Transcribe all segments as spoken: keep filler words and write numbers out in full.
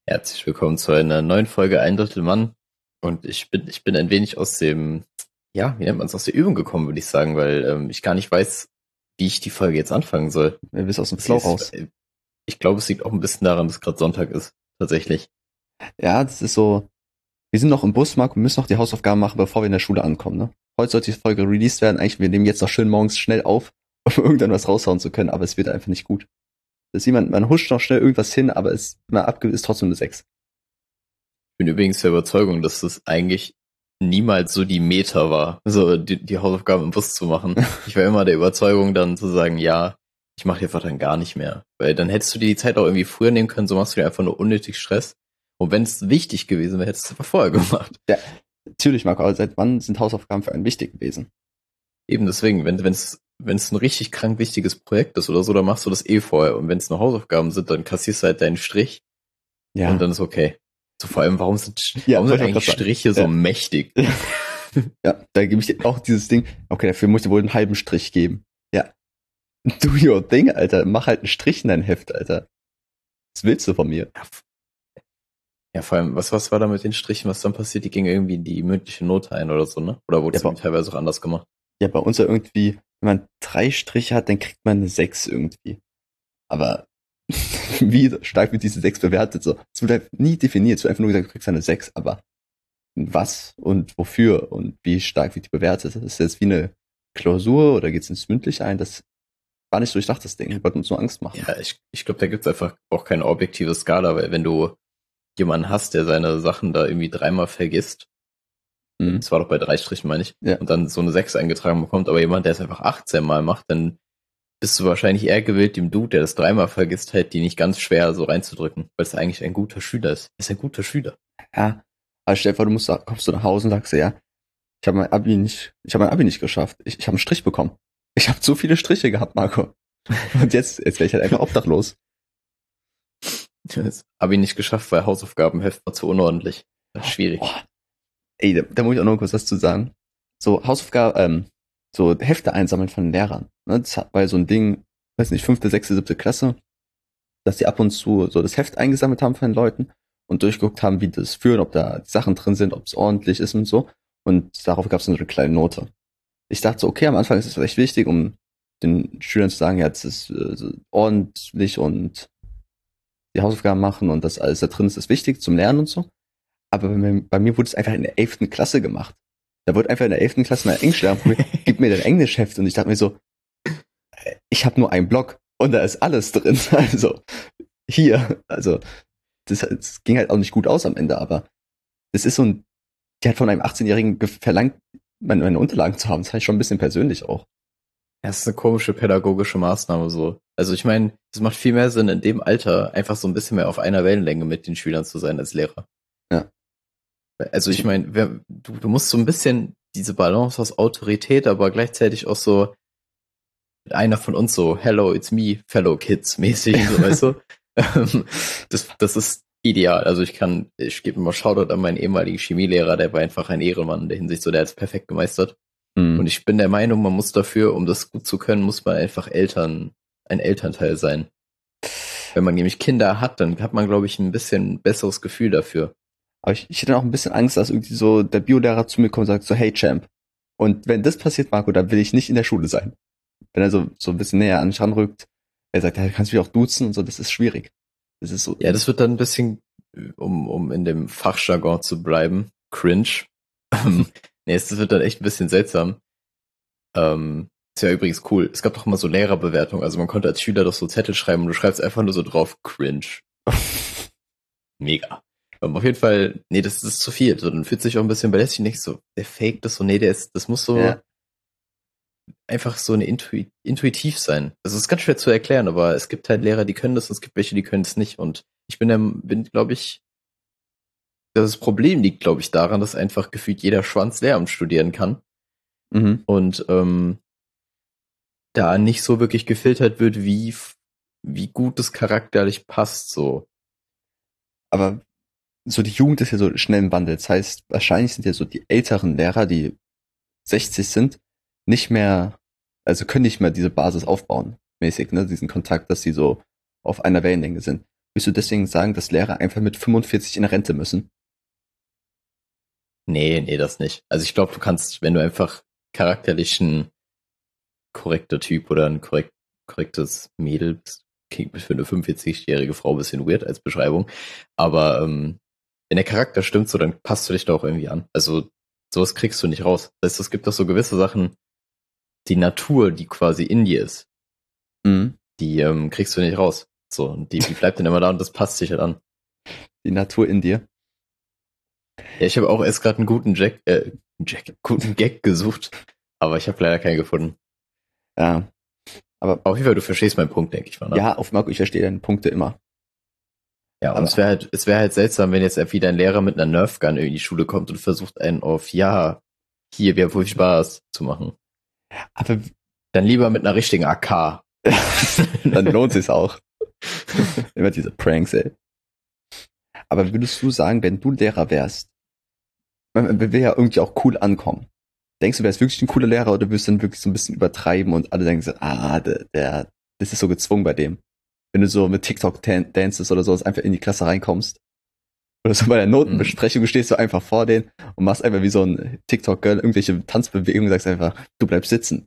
Herzlich willkommen zu einer neuen Folge Ein Drittel Mann. Und ich bin, ich bin ein wenig aus dem, ja, wie nennt man es, aus der Übung gekommen, würde ich sagen, weil ähm, ich gar nicht weiß, wie ich die Folge jetzt anfangen soll. Wir bist aus dem Sie Flow ist, raus. äh, ich glaube, es liegt auch ein bisschen daran, dass gerade Sonntag ist, tatsächlich. Ja, das ist so. Wir sind noch im Bus, Marco, wir müssen noch die Hausaufgaben machen, bevor wir in der Schule ankommen, ne? Heute sollte die Folge released werden. Eigentlich, wir nehmen jetzt noch schön morgens schnell auf, um irgendwann was raushauen zu können, aber es wird einfach nicht gut. Das ist jemand, man huscht noch schnell irgendwas hin, aber es mal abge ist trotzdem eine sechs. Ich bin übrigens der Überzeugung, dass das eigentlich niemals so die Meta war, so die, die Hausaufgaben im Bus zu machen. Ich war immer der Überzeugung, dann zu sagen, ja, ich mache die einfach dann gar nicht mehr. Weil dann hättest du dir die Zeit auch irgendwie früher nehmen können, so machst du dir einfach nur unnötig Stress. Und wenn es wichtig gewesen wäre, hättest du es einfach vorher gemacht. Ja, natürlich, Marco, aber seit wann sind Hausaufgaben für einen wichtig gewesen? Eben deswegen, wenn es wenn es ein richtig krank wichtiges Projekt ist oder so, dann machst du das eh vorher. Und wenn es nur Hausaufgaben sind, dann kassierst du halt deinen Strich Ja. und dann ist okay. So vor allem, warum sind, Ja, warum sind wollte ich eigentlich grad sagen. Striche so Ja. mächtig? Ja, da gebe ich dir auch dieses Ding. Okay, dafür muss ich dir wohl einen halben Strich geben. Ja. Do your thing, Alter. Mach halt einen Strich in dein Heft, Alter. Was willst du von mir? Ja, f- ja, vor allem, was, was war da mit den Strichen, was dann passiert? Die gingen irgendwie in die mündliche Note ein oder so, ne? Oder wurde Ja, es irgendwie aber teilweise auch anders gemacht? Ja, bei uns ja irgendwie, wenn man drei Striche hat, dann kriegt man eine sechs irgendwie. Aber wie stark wird diese sechs bewertet? So, es wird halt nie definiert. Es wird einfach nur gesagt, du kriegst eine sechs, aber was und wofür und wie stark wird die bewertet? Das ist jetzt wie eine Klausur oder geht's ins Mündliche ein? Das war nicht so durchdacht, das Ding. Wir wollten uns nur Angst machen. Ja, ich, ich glaube, da gibt's einfach auch keine objektive Skala, weil wenn du jemanden hast, der seine Sachen da irgendwie dreimal vergisst, Mhm. das war doch bei drei Strichen, meine ich, Ja. und dann so eine sechs eingetragen bekommt, aber jemand, der es einfach achtzehn Mal macht, dann bist du wahrscheinlich eher gewillt, dem Dude, der das dreimal vergisst, halt die nicht ganz schwer so reinzudrücken, weil es eigentlich ein guter Schüler ist. Er ist ein guter Schüler. Ja. Aber stell dir vor, du musst, kommst du nach Hause und sagst dir, ja, ich habe mein Abi nicht, ich habe mein Abi nicht geschafft. Ich, ich habe einen Strich bekommen. Ich habe zu viele Striche gehabt, Marco. Und jetzt, jetzt wäre ich halt einfach obdachlos. Das habe ich nicht geschafft, weil Hausaufgabenheft war zu unordentlich. Das ist schwierig. Boah, ey, da, da muss ich auch noch kurz was zu sagen. So Hausaufgaben, ähm, so Hefte einsammeln von den Lehrern. Ne? Das war ja so ein Ding, weiß nicht, fünfte, sechste, siebte Klasse, dass die ab und zu so das Heft eingesammelt haben von den Leuten und durchgeguckt haben, wie das führen, ob da Sachen drin sind, ob es ordentlich ist und so. Und darauf gab es dann so eine kleine Note. Ich dachte so, okay, am Anfang ist es vielleicht wichtig, um den Schülern zu sagen, ja, es ist äh, so ordentlich und die Hausaufgaben machen und das alles da drin ist, ist wichtig zum Lernen und so. Aber bei mir, bei mir wurde es einfach in der elften Klasse gemacht. Da wurde einfach in der elften Klasse mein Englischlehrer probiert, gib mir dein Englischheft. Und ich dachte mir so, ich habe nur einen Block und da ist alles drin. Also hier, also das, das ging halt auch nicht gut aus am Ende, aber das ist so ein, die hat von einem achtzehnjährigen verlangt, meine, meine Unterlagen zu haben. Das heißt schon ein bisschen persönlich auch. Das ist eine komische pädagogische Maßnahme so. Also ich meine, es macht viel mehr Sinn, in dem Alter einfach so ein bisschen mehr auf einer Wellenlänge mit den Schülern zu sein als Lehrer. Ja. Also ich meine, wer- du, du musst so ein bisschen diese Balance aus Autorität, aber gleichzeitig auch so einer von uns so, hello, it's me, fellow kids mäßig, so, weißt du? Ähm, das, das ist ideal. Also ich kann, ich gebe immer Shoutout an meinen ehemaligen Chemielehrer, der war einfach ein Ehrenmann in der Hinsicht, so der hat es perfekt gemeistert. Mhm. Und ich bin der Meinung, man muss dafür, um das gut zu können, muss man einfach Eltern, ein Elternteil sein. Wenn man nämlich Kinder hat, dann hat man, glaube ich, ein bisschen besseres Gefühl dafür. Aber ich, ich hätte auch ein bisschen Angst, dass irgendwie so der Biolehrer zu mir kommt und sagt so, hey Champ. Und wenn das passiert, Marco, dann will ich nicht in der Schule sein. Wenn er so, so ein bisschen näher an mich ranrückt, er sagt, ja, kannst du mich auch duzen und so, das ist schwierig. Das ist so. Ja, das wird dann ein bisschen, um, um in dem Fachjargon zu bleiben, cringe. Ähm, nee, es wird dann echt ein bisschen seltsam. Ähm, ist ja übrigens cool. Es gab doch immer so Lehrerbewertungen. Also man konnte als Schüler doch so Zettel schreiben und du schreibst einfach nur so drauf, cringe. Mega. Aber auf jeden Fall, nee, das ist zu viel. So, dann fühlt sich auch ein bisschen belästigt nicht so, der fake das so, nee, der ist, das muss so Ja. einfach so eine Intu intuitiv sein. Das ist ganz schwer zu erklären, aber es gibt halt Lehrer, die können das und es gibt welche, die können es nicht. Und ich bin, der, bin, glaube ich, das Problem liegt, glaube ich, daran, dass einfach gefühlt jeder Schwanz Lehramt studieren kann Mhm. und ähm, da nicht so wirklich gefiltert wird, wie, f- wie gut das charakterlich passt, so. Aber so die Jugend ist ja so schnell im Wandel. Das heißt, wahrscheinlich sind ja so die älteren Lehrer, die sechzig sind, nicht mehr, also können nicht mehr diese Basis aufbauen, mäßig, ne, diesen Kontakt, dass sie so auf einer Wellenlänge sind. Willst du deswegen sagen, dass Lehrer einfach mit fünfundvierzig in Rente müssen? Nee, nee, das nicht. Also ich glaube, du kannst, wenn du einfach charakterlich ein korrekter Typ oder ein korrekt, korrektes Mädel bist, klingt für eine fünfundvierzig-jährige Frau ein bisschen weird als Beschreibung, aber ähm, wenn der Charakter stimmt so, dann passt du dich da auch irgendwie an. Also sowas kriegst du nicht raus. Das heißt, es gibt doch so gewisse Sachen, die Natur, die quasi in dir ist, Mhm. die ähm, kriegst du nicht raus. So, und die, die bleibt dann immer da und das passt sich halt an. Die Natur in dir. Ja, ich habe auch erst gerade einen guten Jack, äh, Jack, guten Gag gesucht, aber ich habe leider keinen gefunden. Ja. Aber auf jeden Fall, du verstehst meinen Punkt, denke ich mal. Ne? Ja, auf Marco, ich verstehe deine Punkte immer. Ja, und aber es wäre halt, es wäre halt seltsam, wenn jetzt wieder ein Lehrer mit einer Nerfgun in die Schule kommt und versucht einen auf, ja, hier, wir haben wohl Spaß zu machen. Aber dann lieber mit einer richtigen A K. Dann lohnt sich's auch. Immer diese Pranks, ey. Aber würdest du sagen, wenn du Lehrer wärst, man will ja irgendwie auch cool ankommen. Denkst du, wärst wirklich ein cooler Lehrer oder würdest du dann wirklich so ein bisschen übertreiben und alle denken so, ah, der, der das ist so gezwungen bei dem. Wenn du so mit TikTok-Dances oder sowas einfach in die Klasse reinkommst. Oder so bei der Notenbesprechung stehst du einfach vor denen und machst einfach wie so ein TikTok-Girl irgendwelche Tanzbewegungen und sagst einfach, du bleibst sitzen.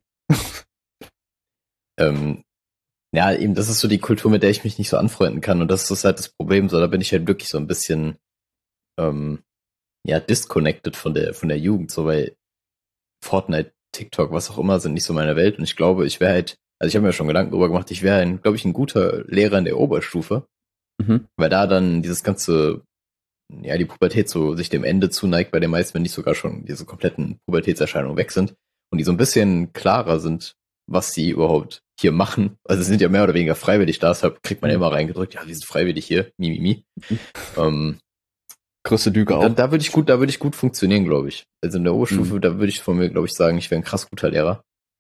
ähm, ja, eben, das ist so die Kultur, mit der ich mich nicht so anfreunden kann. Und das ist halt das Problem. So, da bin ich halt wirklich so ein bisschen ähm, ja, disconnected von der, von der Jugend, so, weil Fortnite, TikTok, was auch immer, sind nicht so meine Welt. Und ich glaube, ich wäre halt, also ich habe mir schon Gedanken darüber gemacht, ich wäre ein, glaube ich, ein guter Lehrer in der Oberstufe. Mhm. Weil da dann dieses ganze, ja, die Pubertät so sich dem Ende zuneigt, bei den meisten, wenn nicht sogar schon diese kompletten Pubertätserscheinungen weg sind. Und die so ein bisschen klarer sind, was sie überhaupt hier machen. Also sie sind ja mehr oder weniger freiwillig da, deshalb kriegt man ja immer reingedrückt, ja, wir sind freiwillig hier, mi, mi, mi. ähm, Größte Lüge auch. Da, da würde ich gut, da würde ich gut funktionieren, glaube ich. Also in der Oberstufe, mhm. da würde ich von mir, glaube ich, sagen, ich wäre ein krass guter Lehrer.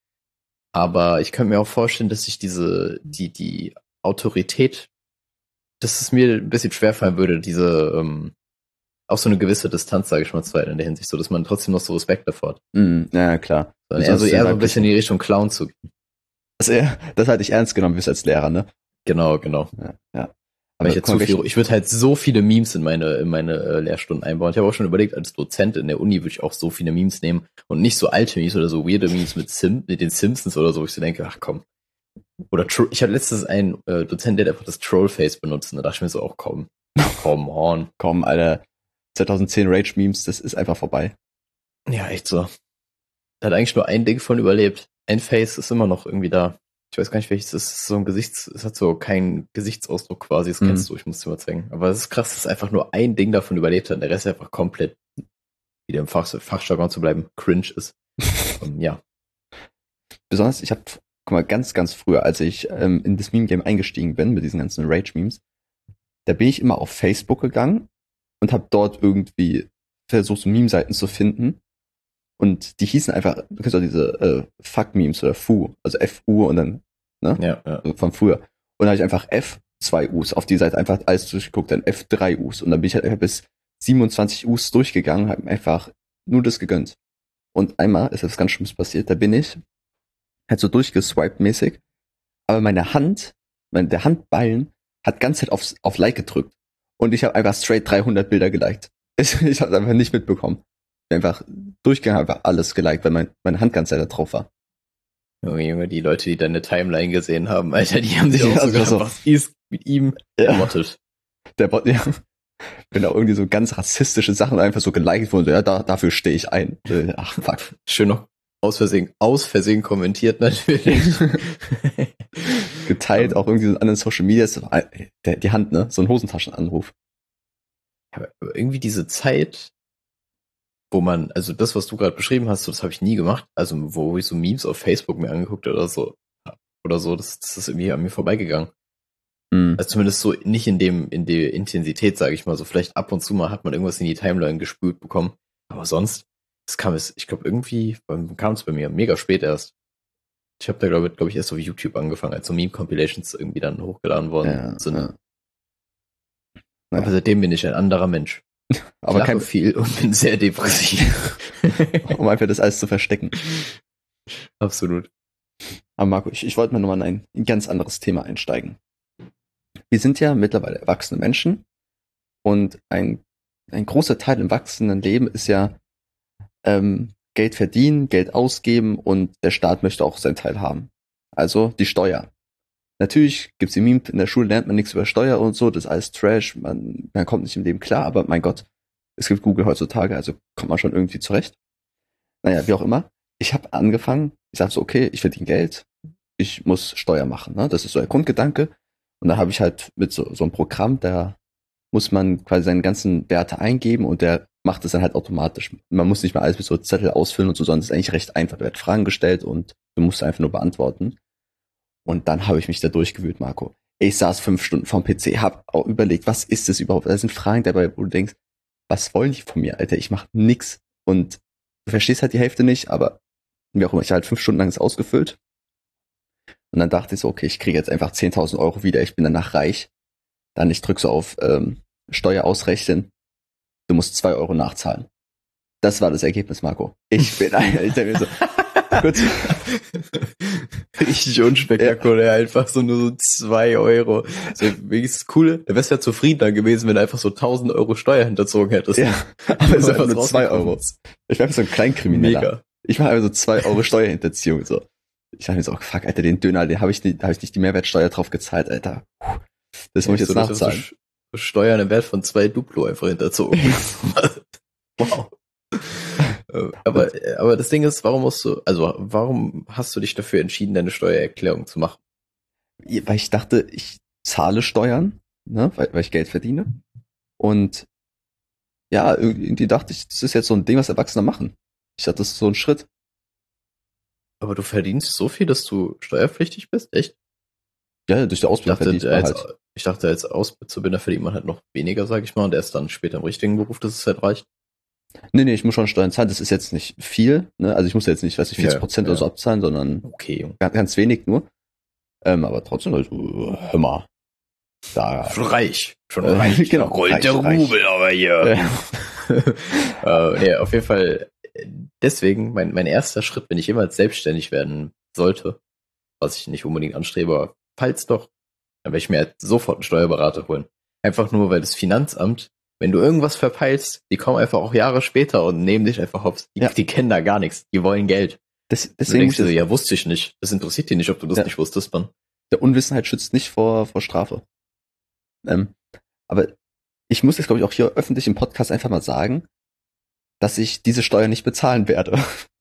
Aber ich könnte mir auch vorstellen, dass ich diese, die, die Autorität, dass es mir ein bisschen schwerfallen würde, diese, ähm, auch so eine gewisse Distanz, sage ich mal, zu halten in der Hinsicht, so dass man trotzdem noch so Respekt davor hat. Mm, ja, klar. Sondern eher so, eher so ein bisschen in die Richtung Clown zu gehen. Das, eher, das hatte ich ernst genommen bist als Lehrer, ne? Genau, genau. Ja, ja. Aber ich, zu viel, ich würde halt so viele Memes in meine, in meine äh, Lehrstunden einbauen. Ich habe auch schon überlegt, als Dozent in der Uni würde ich auch so viele Memes nehmen und nicht so alte Memes oder so weirde Memes mit, Sim, mit den Simpsons oder so, wo ich so denke, ach komm. Oder Tro- ich hatte letztens einen äh, Dozent, der hat einfach das Trollface benutzt und da dachte ich mir so, auch komm, come on. Komm, Alter, zwanzig zehn Rage-Memes, das ist einfach vorbei. Ja, echt so. Da hat eigentlich nur ein Ding von überlebt. Ein Face ist immer noch irgendwie da. Ich weiß gar nicht, welches das ist. So ein Gesichts, es hat so keinen Gesichtsausdruck quasi, das kennst mhm. du, ich muss dir mal zeigen. Aber es ist krass, dass einfach nur ein Ding davon überlebt hat und der Rest einfach komplett, wieder im Fach, Fachjargon zu bleiben, cringe ist. um, ja. Besonders, ich habe, guck mal, ganz, ganz früher, als ich ähm, in das Meme-Game eingestiegen bin, mit diesen ganzen Rage-Memes, da bin ich immer auf Facebook gegangen und habe dort irgendwie versucht, so Meme-Seiten zu finden. Und die hießen einfach, du kennst auch diese äh, Fuck-Memes oder Fu, also F U und dann, ne? Ja, ja. Also von früher. Und dann habe ich einfach F zwei U's auf die Seite einfach alles durchgeguckt, dann F drei U's. Und dann bin ich halt einfach bis siebenundzwanzig U's durchgegangen, habe mir einfach nur das gegönnt. Und einmal ist das ganz Schlimmes passiert, da bin ich halt so durchgeswiped mäßig, aber meine Hand, mein, der Handballen hat ganz Zeit auf, auf Like gedrückt. Und ich habe einfach straight dreihundert Bilder geliked. Ich, ich habe es einfach nicht mitbekommen. Einfach durchgegangen, einfach alles geliked, weil mein, meine Hand ganz Zeit da drauf war. Junge, Junge, die Leute, die deine Timeline gesehen haben, Alter, die haben sich ja, auch also sogar, so, was ist mit ihm ja. gemottet. Der Bot, ja. Wenn da irgendwie so ganz rassistische Sachen einfach so geliked wurden, ja, da, dafür stehe ich ein. Ach, fuck. Schön noch aus Versehen, aus Versehen kommentiert natürlich. Geteilt, auch irgendwie so in anderen Social Media, der, die Hand, ne? So ein Hosentaschenanruf. Aber irgendwie diese Zeit, wo man, also das, was du gerade beschrieben hast, das habe ich nie gemacht, also wo ich so Memes auf Facebook mir angeguckt oder so, oder so, das, das ist irgendwie an mir vorbeigegangen. Mhm. Also zumindest so nicht in dem, in der Intensität, sage ich mal, so vielleicht ab und zu mal hat man irgendwas in die Timeline gespült bekommen, aber sonst, das kam es, ich glaube irgendwie, kam es bei mir mega spät erst. Ich habe da glaube glaub ich erst auf YouTube angefangen, als so Meme-Compilations irgendwie dann hochgeladen worden ja, sind. Ja. Aber seitdem bin ich ein anderer Mensch. Aber ich kein viel und bin sehr depressiv. Um einfach das alles zu verstecken. Absolut. Aber Marco, ich, ich wollte mal nochmal in ein ganz anderes Thema einsteigen. wir sind ja mittlerweile erwachsene Menschen und ein, ein großer Teil im wachsenden Leben ist ja ähm, Geld verdienen, Geld ausgeben und der Staat möchte auch seinen Teil haben. Also die Steuer. Natürlich gibt's die Meme, in der Schule lernt man nichts über Steuer und so, das ist alles Trash, man, man kommt nicht im Leben klar, aber mein Gott, es gibt Google heutzutage, also kommt man schon irgendwie zurecht. Naja, wie auch immer. Ich habe angefangen, ich sag so, okay, ich verdiene Geld, ich muss Steuer machen, ne? Das ist so der Grundgedanke. Und da habe ich halt mit so, so einem Programm, da muss man quasi seine ganzen Werte eingeben und der macht es dann halt automatisch. Man muss nicht mehr alles mit so Zettel ausfüllen und so, sondern es ist eigentlich recht einfach. Da wird Fragen gestellt und du musst einfach nur beantworten. Und dann habe ich mich da durchgewühlt, Marco. Ich saß fünf Stunden vorm P C, hab auch überlegt, was ist das überhaupt? Da sind Fragen dabei, wo du denkst, was wollen die von mir, Alter? Ich mach nix. Und du verstehst halt die Hälfte nicht, aber wie auch immer, ich habe halt fünf Stunden lang das ausgefüllt. Und dann dachte ich so, okay, ich kriege jetzt einfach zehntausend Euro wieder, ich bin danach reich. Dann ich drück so auf ähm, Steuer ausrechnen, du musst zwei Euro nachzahlen. Das war das Ergebnis, Marco. Ich bin Alter, so, kurz. Richtig unspektakulär, ja. Einfach so nur so zwei Euro. So, wenigstens cool. Da wärst ja zufriedener gewesen, wenn du einfach so tausend Euro Steuer hinterzogen hättest. Ja, aber es ist einfach nur zwei Euro. Ich war einfach so ein Kleinkrimineller. Mega. Ich war einfach so zwei Euro Steuerhinterziehung, so. Ich dachte mir so, oh, fuck, Alter, den Döner, den habe ich nicht, da habe ich nicht die Mehrwertsteuer drauf gezahlt, Alter. Das muss ich jetzt so, nachzahlen. So Steuern im Wert von zwei Duplo einfach hinterzogen. Wow. Aber, aber das Ding ist, warum musst du, also warum hast du dich dafür entschieden, deine Steuererklärung zu machen? Weil ich dachte, ich zahle Steuern, ne, weil, weil ich Geld verdiene. Und ja, irgendwie dachte ich, das ist jetzt so ein Ding, was Erwachsene machen. Ich dachte, das ist so ein Schritt. Aber du verdienst so viel, dass du steuerpflichtig bist? Echt? Ja, durch die Ausbildung verdient man als, halt. Ich dachte, als Auszubildender verdient man halt noch weniger, sag ich mal, und erst dann später im richtigen Beruf, dass es halt reicht. Nee, nee, ich muss schon Steuern zahlen. Das ist jetzt nicht viel, ne? Also ich muss jetzt nicht, weiß ich, vierzig Prozent ja, ja. oder so abzahlen, sondern okay. ganz, ganz wenig nur. Ähm, aber trotzdem, also, hör mal. Da, schon reich. Schon reich. Genau. Rollt reich, der Rubel reich. aber hier. Ja. äh, ja, auf jeden Fall. Deswegen, mein, mein erster Schritt, wenn ich jemals selbstständig werden sollte, was ich nicht unbedingt anstrebe, falls doch, dann werde ich mir halt sofort einen Steuerberater holen. Einfach nur, weil das Finanzamt, wenn du irgendwas verpeilst, die kommen einfach auch Jahre später und nehmen dich einfach hops. Die, ja. die kennen da gar nichts. Die wollen Geld. Das, deswegen du denkst du, ja, wusste ich nicht. Das interessiert dich nicht, ob du das ja. nicht wusstest, Mann. Der Unwissenheit schützt nicht vor, vor Strafe. Ähm, aber ich muss jetzt, glaube ich, auch hier öffentlich im Podcast einfach mal sagen, dass ich diese Steuer nicht bezahlen werde.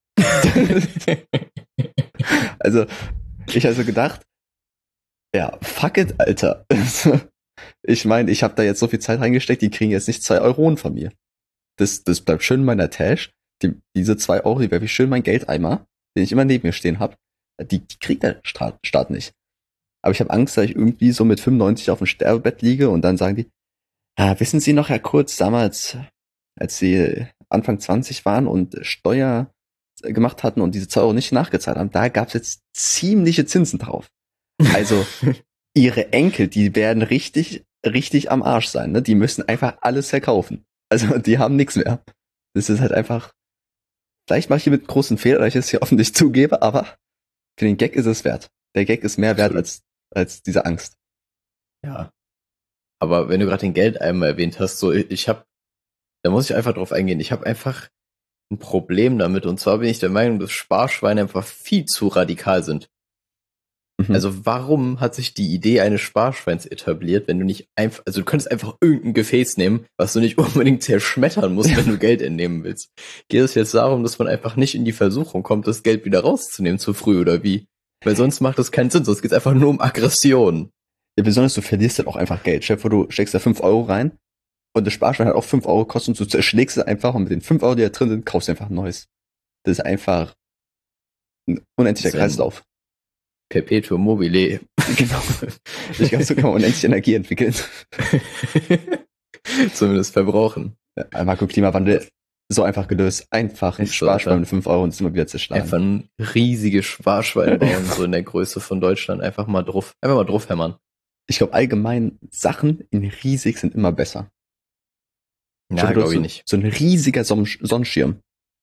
Also, ich habe so gedacht, ja, fuck it, Alter. Ich meine, ich habe da jetzt so viel Zeit reingesteckt, die kriegen jetzt nicht zwei Euronen von mir. Das, das bleibt schön in meiner Tasche. Die, diese zwei Euro, die werfe ich schön in meinen Geldeimer, den ich immer neben mir stehen habe. Die, die kriegt der Staat, Staat nicht. Aber ich habe Angst, dass ich irgendwie so mit fünfundneunzig auf dem Sterbebett liege und dann sagen die, ah, wissen Sie noch, Herr Kurz, damals, als Sie Anfang zwanzig waren und Steuer gemacht hatten und diese zwei Euro nicht nachgezahlt haben, da gab's jetzt ziemliche Zinsen drauf. Also ihre Enkel, die werden richtig, richtig am Arsch sein. Ne? Die müssen einfach alles verkaufen. Also die haben nichts mehr. Das ist halt einfach, vielleicht mache ich hier mit großen Fehler, dass ich es hier offentlich zugebe, aber für den Gag ist es wert. Der Gag ist mehr wert als, als diese Angst. Ja. Aber wenn du gerade den Geldeimer erwähnt hast, so ich habe, da muss ich einfach drauf eingehen, ich habe einfach ein Problem damit. Und zwar bin ich der Meinung, dass Sparschweine einfach viel zu radikal sind. Mhm. Also warum hat sich die Idee eines Sparschweins etabliert, wenn du nicht einfach, also du könntest einfach irgendein Gefäß nehmen, was du nicht unbedingt zerschmettern musst, wenn du Geld entnehmen willst. Geht es jetzt darum, dass man einfach nicht in die Versuchung kommt, das Geld wieder rauszunehmen zu früh oder wie? Weil sonst macht das keinen Sinn, sonst geht es einfach nur um Aggression. Ja, besonders du verlierst dann auch einfach Geld. Stell dir vor, du steckst da fünf Euro rein und das Sparschwein hat auch fünf Euro gekostet und du zerschlägst es einfach und mit den fünf Euro, die da drin sind, kaufst du einfach ein neues. Das ist einfach ein unendlicher Kreislauf. Perpetuum mobile. Genau. Ich glaube, so kann man unendlich Energie entwickeln. Zumindest verbrauchen. Ja, Marco, Klimawandel so einfach gelöst. Einfach ein Sparschwein mit fünf Euro und es immer wieder zerschlagen. Einfach ein riesiges Sparschwein bauen, so in der Größe von Deutschland. Einfach mal drauf, einfach mal drauf hämmern. Ich glaube, allgemein Sachen in riesig sind immer besser. Ja, glaube ich nicht. So ein riesiger Son- Sonnenschirm.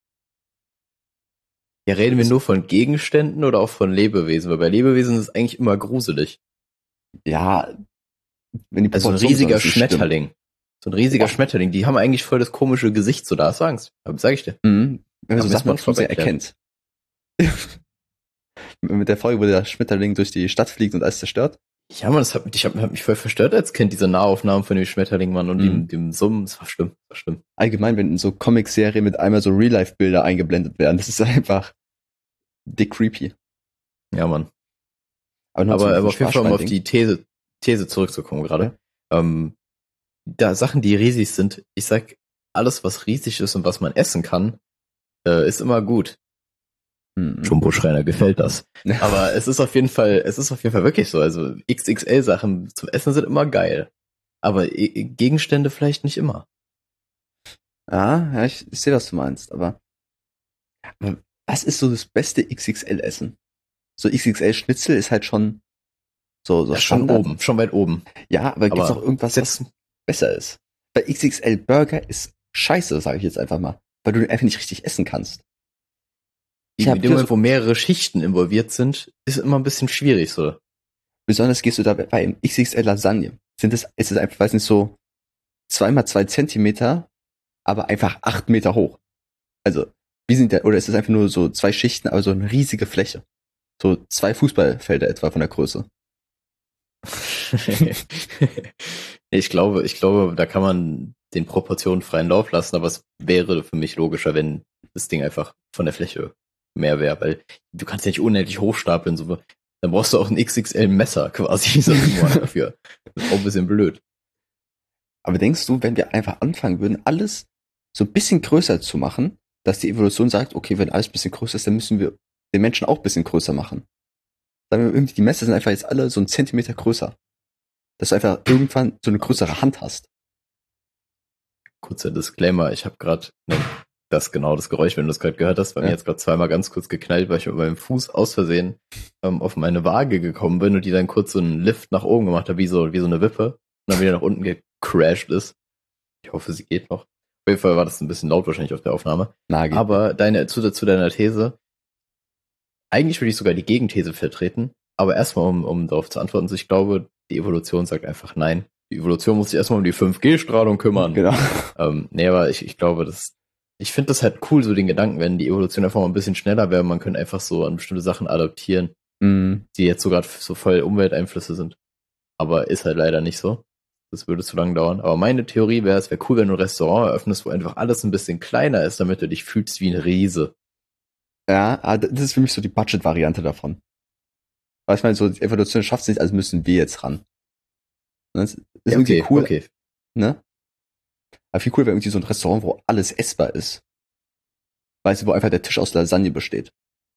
Ja, reden wir nur von Gegenständen oder auch von Lebewesen? Weil bei Lebewesen ist es eigentlich immer gruselig. Ja, Wenn die Also so ein Proportionen riesiger sonst nicht stimmen. Schmetterling. So ein riesiger Boah. Schmetterling. Die haben eigentlich voll das komische Gesicht, so da hast du Angst. Sag ich dir. Mhm. Wenn man Hab so mir Sachen SpongeBob zu sehr erkennt. Mit der Folge, wo der Schmetterling durch die Stadt fliegt und alles zerstört. Ja, man, das hat, ich hab, hab mich voll verstört als Kind, diese Nahaufnahmen von dem Schmetterling, Mann, und Mhm. dem, dem Summen. Das war schlimm, das war schlimm. Allgemein, wenn in so Comic-Serien mit einmal so Real-Life-Bilder eingeblendet werden, das ist einfach dick creepy. Ja, Mann. Aber, nur Aber, zum aber auf jeden Fall, um auf Sparschwein-Ding. die These, These zurückzukommen gerade. Ähm, da Sachen, die riesig sind, ich sag, alles, was riesig ist und was man essen kann, äh, ist immer gut. Mhm. Jumbo-Schreiner gefällt das. Aber es ist auf jeden Fall, es ist auf jeden Fall wirklich so. Also X X L-Sachen zum Essen sind immer geil. Aber äh, Gegenstände vielleicht nicht immer. Ja, ja, ich, ich sehe, was du meinst, aber, aber was ist so das beste X X L-Essen? So X X L-Schnitzel ist halt schon so, so Ja, schon Standard. oben, schon weit oben. Ja, aber, gibt's Aber noch irgendwas, setz- was besser ist? Bei X X L-Burger ist scheiße, sage ich jetzt einfach mal, weil du den einfach nicht richtig essen kannst. Ich In hab dem hier Moment, so, wo mehrere Schichten involviert sind, ist immer ein bisschen schwierig so. besonders gehst du da bei einem X X L-Lasagne. Sind es, ist es einfach, weiß nicht, so zwei mal zwei Zentimeter, aber einfach acht Meter hoch. Also, wie sind der, oder ist es einfach nur so zwei Schichten, aber so eine riesige Fläche? So zwei Fußballfelder etwa von der Größe. Ich glaube, ich glaube, da kann man den Proportionen freien Lauf lassen, aber es wäre für mich logischer, wenn das Ding einfach von der Fläche mehr wäre, weil du kannst ja nicht unendlich hochstapeln, so, dann brauchst du auch ein X X L-Messer quasi so dafür. Das ist auch ein bisschen blöd. Aber denkst du, wenn wir einfach anfangen würden, alles so ein bisschen größer zu machen, dass die Evolution sagt, okay, wenn alles ein bisschen größer ist, dann müssen wir den Menschen auch ein bisschen größer machen. Sagen wir irgendwie, die Messer sind einfach jetzt alle so einen Zentimeter größer. Dass du einfach irgendwann so eine größere Hand hast. Kurzer Disclaimer, ich habe gerade ne, das genau das Geräusch, wenn du das gerade gehört hast, bei Ja. mir jetzt gerade zweimal ganz kurz geknallt, weil ich mit meinem Fuß aus Versehen ähm, auf meine Waage gekommen bin und die dann kurz so einen Lift nach oben gemacht hat, wie so, wie so eine Wippe, und dann wieder nach unten gecrashed ist. Ich hoffe, sie geht noch. Auf jeden Fall war das ein bisschen laut wahrscheinlich auf der Aufnahme. Na, geht Aber deine, zu, zu deiner These, eigentlich würde ich sogar die Gegenthese vertreten, aber erstmal, um, um darauf zu antworten, so ich glaube, die Evolution sagt einfach nein. Die Evolution muss sich erstmal um die fünf G-Strahlung kümmern. Genau. Ähm, nee, aber ich, ich glaube, das, ich finde das halt cool, so den Gedanken, wenn die Evolution einfach mal ein bisschen schneller wäre, man könnte einfach so an bestimmte Sachen adaptieren, Mm, die jetzt so gerade so voll Umwelteinflüsse sind. Aber ist halt leider nicht so. Das würde zu lange dauern. Aber meine Theorie wäre, es wäre cool, wenn du ein Restaurant eröffnest, wo einfach alles ein bisschen kleiner ist, damit du dich fühlst wie ein Riese. ja, aber das ist für mich so die Budget-Variante davon. Weil ich meine, so die Evolution schafft es nicht, also müssen wir jetzt ran. Das ist Ja, irgendwie okay, cool, okay. ne? Aber viel cool wäre irgendwie so ein Restaurant, wo alles essbar ist. Weißt du, wo einfach der Tisch aus Lasagne besteht.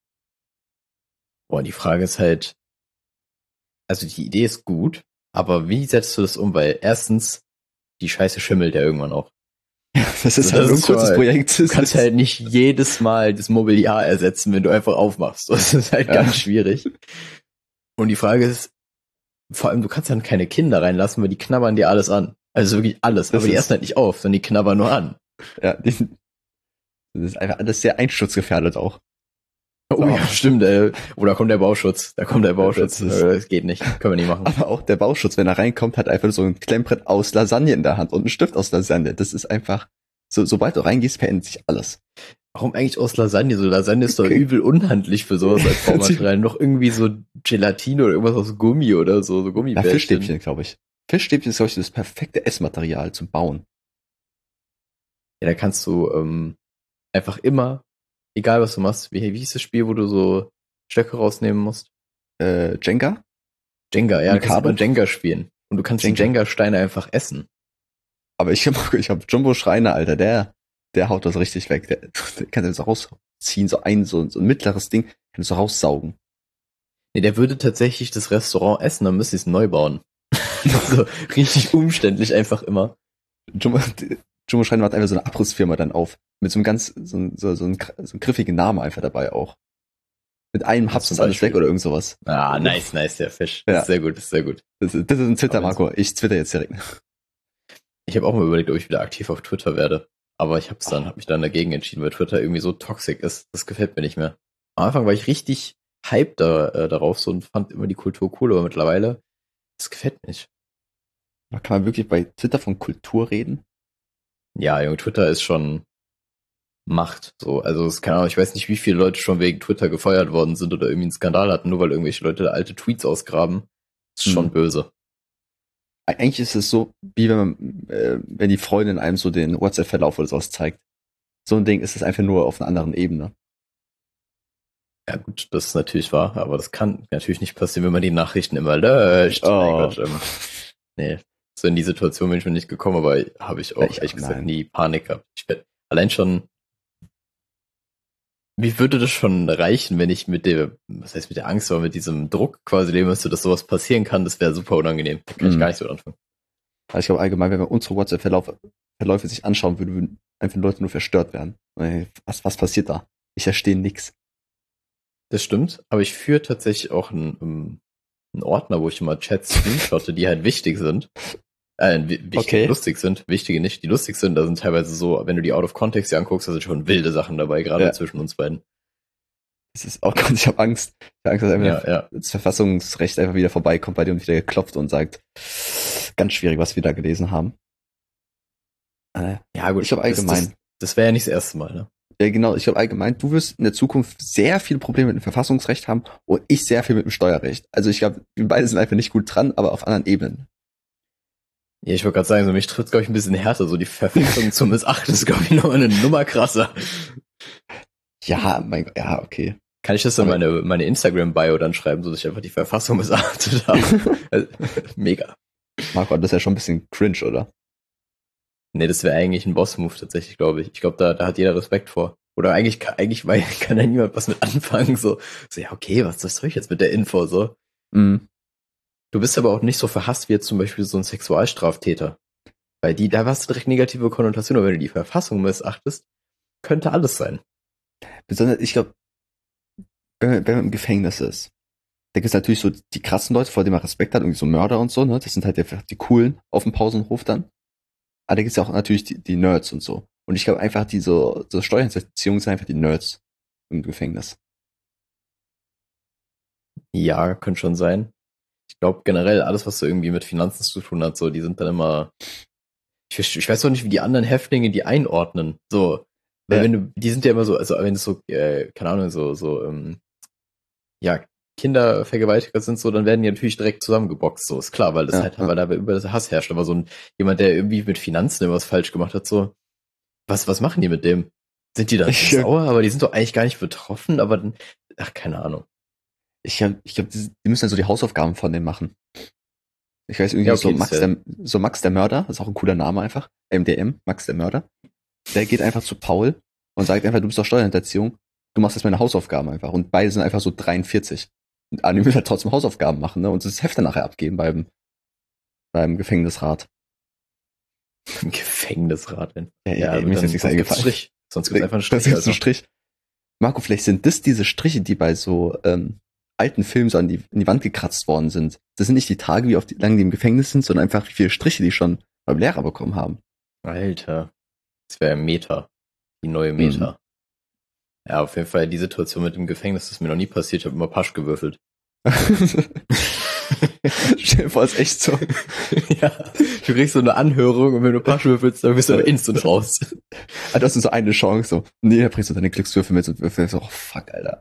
Boah, die Frage ist halt, also die Idee ist gut, aber wie setzt du das um? Weil erstens, die Scheiße schimmelt ja irgendwann auch. Das ist So, halt das nur ein ist schon kurzes mal- Projekt. Du kannst halt nicht jedes Mal das Mobiliar ersetzen, wenn du einfach aufmachst. Das ist halt Ja. ganz schwierig. Und die Frage ist, vor allem, du kannst dann keine Kinder reinlassen, weil die knabbern dir alles an. Also wirklich alles. Das aber die ist- essen halt nicht auf, sondern die knabbern nur an. Ja, die, das ist einfach alles sehr einsturzgefährdet auch. Oh ja, stimmt. Äh, oh, da kommt der Bauschutz. Da kommt der Bauschutz. Das ist- Äh, Das geht nicht. Können wir nicht machen. Aber auch der Bauschutz, wenn er reinkommt, hat einfach so ein Klemmbrett aus Lasagne in der Hand und einen Stift aus Lasagne. Das ist einfach, so, sobald du reingehst, verändert sich alles. Warum eigentlich aus Lasagne? So Lasagne ist doch Okay. übel unhandlich für sowas als Baumaterial. Noch irgendwie so Gelatine oder irgendwas aus Gummi oder so, so Ja, Gummibärchen. Fischstäbchen, glaube ich. Fischstäbchen ist, glaube ich, das perfekte Essmaterial zum Bauen. Ja, da kannst du ähm, einfach immer, egal was du machst, wie, wie hieß das Spiel, wo du so Stöcke rausnehmen musst? Äh, Jenga? Jenga, ja, du kannst Mikado? immer Jenga spielen. Und du kannst Jenga. die Jenga-Steine einfach essen. Aber ich habe ich hab Jumbo Schreiner, Alter, der, der haut das richtig weg. Der, der kann das so rausziehen, so ein, so, so ein mittleres Ding, kann das so raussaugen. Nee, der würde tatsächlich das Restaurant essen, dann müsste ich es neu bauen. So richtig umständlich einfach immer. Jumbo, Jumbo Schreiner macht einfach so eine Abrissfirma dann auf. Mit so einem ganz, so, ein- so, so, ein, so einem griffigen Namen einfach dabei auch. Mit einem Ja, Haps zum ist alles Beispiel. weg oder irgend sowas. Ah, nice, nice, der Fisch. Das Ja. ist sehr gut, das ist sehr gut. Das ist, das ist ein Twitter, Aber Marco. Ich twitter jetzt direkt. Ich habe auch mal überlegt, ob ich wieder aktiv auf Twitter werde. Aber ich hab's dann, hab mich dann dagegen entschieden, weil Twitter irgendwie so toxisch ist. Das gefällt mir nicht mehr. Am Anfang war ich richtig hyped da, äh, darauf so und fand immer die Kultur cool, aber mittlerweile, das gefällt mir nicht. Kann man wirklich bei Twitter von Kultur reden? Ja, Junge, Twitter ist schon Macht. So, also es kann auch, ich weiß nicht, wie viele Leute schon wegen Twitter gefeuert worden sind oder irgendwie einen Skandal hatten, nur weil irgendwelche Leute alte Tweets ausgraben. Ist schon Hm. böse. Eigentlich ist es so, wie wenn man, äh, wenn die Freundin einem so den WhatsApp-Verlauf oder sowas zeigt. So ein Ding ist es einfach nur auf einer anderen Ebene. Ja gut, das ist natürlich wahr, aber das kann natürlich nicht passieren, wenn man die Nachrichten immer löscht. Oh. Mein Gott, ähm, nee, so in die Situation bin ich noch nicht gekommen, aber habe ich auch Ich- ehrlich gesagt nein. nie Panik gehabt. Ich werd, allein schon, wie würde das schon reichen, wenn ich mit der, was heißt mit der Angst, aber mit diesem Druck quasi leben müsste, dass sowas passieren kann, das wäre super unangenehm. Da kann ich Mhm. gar nicht so anfangen. Also ich glaube allgemein, wenn man unsere WhatsApp-Verläufe Verläufe sich anschauen würde, würden einfach Leute nur verstört werden. Ey, Was, was passiert da? Ich verstehe nix. Das stimmt, aber ich führe tatsächlich auch einen, ähm, einen Ordner, wo ich immer Chats screenshotte, die halt wichtig sind. Äh, wi- wichtig, Okay. lustig sind, wichtige nicht, die lustig sind, da sind teilweise so, wenn du die out of context hier anguckst, da sind schon wilde Sachen dabei, gerade Ja. zwischen uns beiden. Das ist auch ganz, ich habe Angst. Ich habe Angst, dass einfach Ja, ja. das Verfassungsrecht einfach wieder vorbeikommt bei dir und wieder geklopft und sagt, ganz schwierig, was wir da gelesen haben. Äh, Ja, gut. Ich glaube das- allgemein. Das, das wäre ja nicht das erste Mal, ne? Ja, genau, ich glaube allgemein, du wirst in der Zukunft sehr viele Probleme mit dem Verfassungsrecht haben und ich sehr viel mit dem Steuerrecht. Also ich glaube, wir beide sind einfach nicht gut dran, aber auf anderen Ebenen. Ja, ich wollte gerade sagen, so mich trifft, glaube ich, ein bisschen härter. So die Verfassung zum Missachten ist, glaube ich, noch eine Nummer krasser. Ja, mein Gott, ja, okay. Kann ich das in Aber- meine, meine Instagram-Bio dann schreiben, so dass ich einfach die Verfassung missachtet habe? Also, mega. Marco, das ist ja schon ein bisschen cringe, oder? Nee, das wäre eigentlich ein Boss-Move tatsächlich, glaube ich. Ich glaube, da, da hat jeder Respekt vor. Oder eigentlich, kann- eigentlich weil, kann da niemand was mit anfangen. So, so ja, okay, was, was soll ich jetzt mit der Info? So. Mhm. Du bist aber auch nicht so verhasst wie jetzt zum Beispiel so ein Sexualstraftäter. Weil die, da hast du direkt negative Konnotationen. Aber wenn du die Verfassung missachtest, könnte alles sein. Besonders, ich glaube, wenn, man- wenn man im Gefängnis ist, da gibt es natürlich so die krassen Leute, vor denen man Respekt hat, irgendwie so Mörder und so, ne? Das sind halt einfach die coolen auf dem Pausenhof dann. Aber da gibt es ja auch natürlich die, die Nerds und so. Und ich glaube einfach, die so, so Steuerhinterziehung sind einfach die Nerds im Gefängnis. Ja, könnte schon sein. Ich glaube generell, alles, was so irgendwie mit Finanzen zu tun hat, so, die sind dann immer. Ich, verste- ich weiß auch nicht, wie die anderen Häftlinge die einordnen. So, weil Ja. wenn du, die sind ja immer so, also wenn es so, äh, keine Ahnung, so, so, ähm, ja, Kindervergewaltiger sind so, dann werden die natürlich direkt zusammengeboxt, so ist klar, weil das Ja, halt, ja. weil da über das Hass herrscht. Aber so ein jemand, der irgendwie mit Finanzen irgendwas falsch gemacht hat, so, was, was machen die mit dem? Sind die dann Ich- sauer, aber die sind doch eigentlich gar nicht betroffen, aber dann, ach, keine Ahnung. Ich glaube, ich glaub, die, die müssen dann so die Hausaufgaben von dem machen. Ich weiß irgendwie Ja, okay, so das Max ist der, so Max der Mörder, das ist auch ein cooler Name einfach. M D M, Max der Mörder. Der geht einfach zu Paul und sagt einfach, du bist doch Steuerhinterziehung, du machst jetzt meine Hausaufgaben einfach. Und beide sind einfach so dreiundvierzig. Und Arne will halt trotzdem Hausaufgaben machen, ne? Und das Heft dann nachher abgeben beim, beim Gefängnisrat. Im Gefängnisrat. Wenn. Ja, Ja, ey, mir ist dann- jetzt nichts sonst gibt's eingefallen. Strich. Sonst gibt's einfach einen Das Strich. ist jetzt Alter. ein Strich. Marco, vielleicht sind das diese Striche, die bei so ähm, alten Filmen so an die, an die Wand gekratzt worden sind. Das sind nicht die Tage, wie oft die, lange die im Gefängnis sind, sondern einfach wie viele Striche die schon beim Lehrer bekommen haben. Alter. Das wäre Meta. Die neue Meta. Mhm. Ja, auf jeden Fall die Situation mit dem Gefängnis ist mir noch nie passiert. Ich habe immer Pasch gewürfelt. Stell dir vor, ist echt so. Ja, du kriegst so eine Anhörung und wenn du Pasch würfelst, dann bist du aber instant raus. Ah, du hast nur so eine Chance, so. Nee, da bringst du deine Glückswürfel mit und würfelst so, oh fuck, Alter.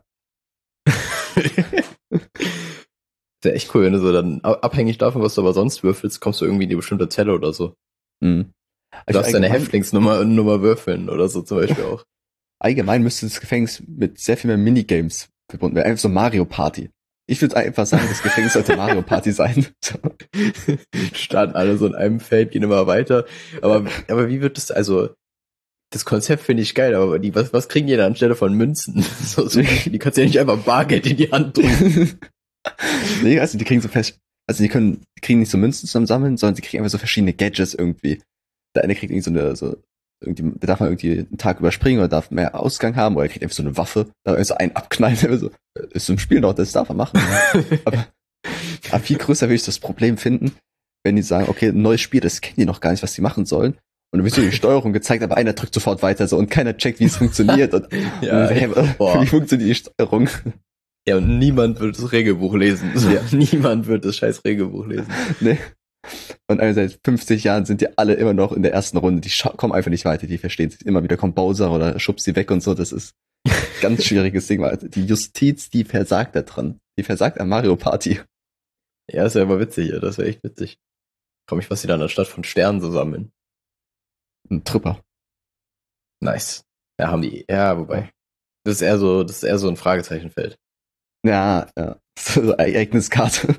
Wäre echt cool, wenn du so dann abhängig davon, was du aber sonst würfelst, kommst du irgendwie in die bestimmte Zelle oder so. Mhm. Du Also darfst deine allgemein- Häftlingsnummer Nummer würfeln oder so zum Beispiel auch. Allgemein müsste das Gefängnis mit sehr viel mehr Minigames verbunden werden. Einfach so Mario Party. Ich würde einfach sagen, das Gefängnis sollte Mario Party sein. So. Starten alle so in einem Feld, gehen immer weiter. Aber, aber wie wird das, also, das Konzept finde ich geil, aber die, was, was kriegen die da anstelle von Münzen? So, so, die kannst du ja nicht einfach Bargeld in die Hand drücken. Nee, also die kriegen so fest, also die können, die kriegen nicht so Münzen zusammen sammeln, sondern sie kriegen einfach so verschiedene Gadgets irgendwie. Der eine kriegt irgendwie so eine, so, irgendwie, der darf mal irgendwie einen Tag überspringen oder darf mehr Ausgang haben oder er kriegt einfach so eine Waffe, da ist so einen abknallen, der so, ist im Spiel noch, das darf er machen. aber, aber viel größer würde ich das Problem finden, wenn die sagen, okay, ein neues Spiel, das kennen die noch gar nicht, was die machen sollen. Und dann wird so die Steuerung gezeigt, aber einer drückt sofort weiter so und keiner checkt, wie es funktioniert. Und, Ja, und hey, boah. wie funktioniert die Steuerung? Ja, und niemand wird das Regelbuch lesen. So, Ja. Niemand wird das scheiß Regelbuch lesen. Nee. Und also seit fünfzig Jahren sind die alle immer noch in der ersten Runde. Die scha- kommen einfach nicht weiter, die verstehen sich. Immer wieder kommt Bowser oder schubst sie weg und so. Das ist ein ganz schwieriges Ding. Weil die Justiz, die versagt da dran. Die versagt an Mario Party. Ja, ist ja aber witzig, ja. Das wäre echt witzig. Komm ich, was sie dann anstatt von Sternen so sammeln. Ein Tripper. Nice. Ja, haben die, ja, wobei. Das ist eher so, das ist eher so ein Fragezeichenfeld. Ja, ja. So Ereigniskarte.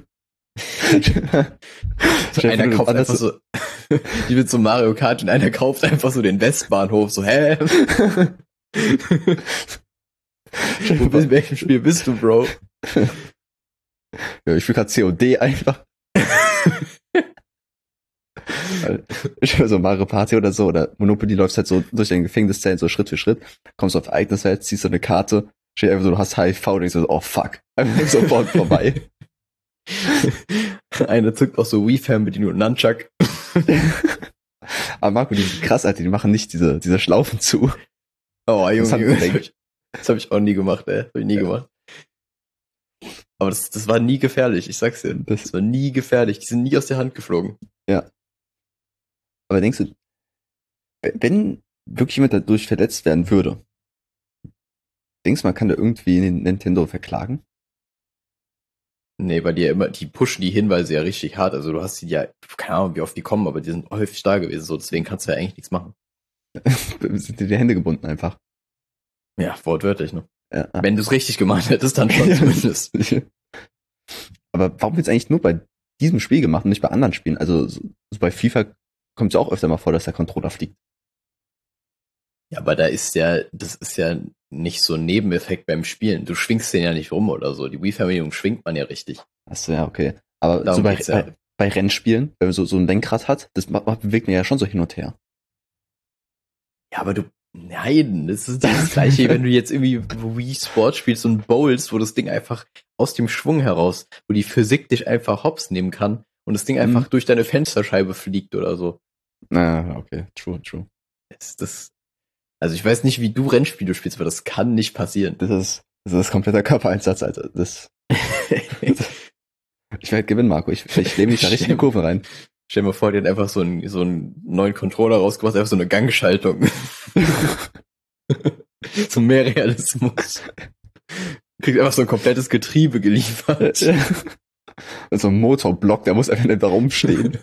Einer kauft einfach so, die wird so Mario Kart und einer kauft einfach so den Westbahnhof, so, hä? Wo bist, in welchem Spiel bist du, Bro? Ja, ich spiel grad C O D einfach. Ich spiel so Mario Party oder so, oder Monopoly läuft halt so durch den Gefängniszellen so Schritt für Schritt, kommst auf Ereignisfeld, ziehst so eine Karte, steht einfach so, du hast H I V und denkst so, oh fuck, einfach sofort vorbei. Einer zückt auch so Wii-Fernbedienung und Nunchuck. Aber Marco, die sind krass, Alter, die machen nicht diese, diese Schlaufen zu. Oh, Junge, Das hab Junge, ich- das habe ich, das hab ich auch nie gemacht, ey. Das hab ich nie Ja. gemacht. Aber das, das war nie gefährlich, ich sag's dir. Das- Das war nie gefährlich. Die sind nie aus der Hand geflogen. Aber denkst du, wenn wirklich jemand dadurch verletzt werden würde, denkst du, man kann da irgendwie Nintendo verklagen? Nee, weil die ja immer, die pushen die Hinweise ja richtig hart. Also du hast die ja, keine Ahnung, wie oft die kommen, aber die sind häufig da gewesen. So, deswegen kannst du ja eigentlich nichts machen. Sind dir die Hände gebunden einfach? Ja, wortwörtlich, ne? Ja. Wenn du es richtig gemacht hättest, dann schon zumindest. Aber warum wird es eigentlich nur bei diesem Spiel gemacht und nicht bei anderen Spielen? Also so, so bei FIFA kommt es ja auch öfter mal vor, dass der Controller fliegt. Ja, aber da ist ja, das ist ja nicht so ein Nebeneffekt beim Spielen. Du schwingst den ja nicht rum oder so. Die Wii-Fernbedienung schwingt man ja richtig. Achso, ja, okay. Aber Darum so bei, geht's ja. bei, bei Rennspielen, wenn man so, so ein Lenkrad hat, das macht, macht, bewegt man ja schon so hin und her. Ja, aber du, nein, das ist das Gleiche, wenn du jetzt irgendwie Wii Sport spielst und bowlst, wo das Ding einfach aus dem Schwung heraus, wo die Physik dich einfach hops nehmen kann und das Ding einfach Mhm. durch deine Fensterscheibe fliegt oder so. Ah, okay, true, true. Das, das, also ich weiß nicht, wie du Rennspiele spielst, aber das kann nicht passieren. Das ist, das ist kompletter Körpereinsatz, Alter. Das, ich werde gewinnen, Marco. Ich, ich lehne mich da richtig in die Kurve rein. Stell dir mal vor, die hat einfach so einen, so einen neuen Controller rausgebracht, einfach so eine Gangschaltung. So mehr Realismus. Kriegt einfach so ein komplettes Getriebe geliefert. Und so ein Motorblock, der muss einfach nicht da rumstehen.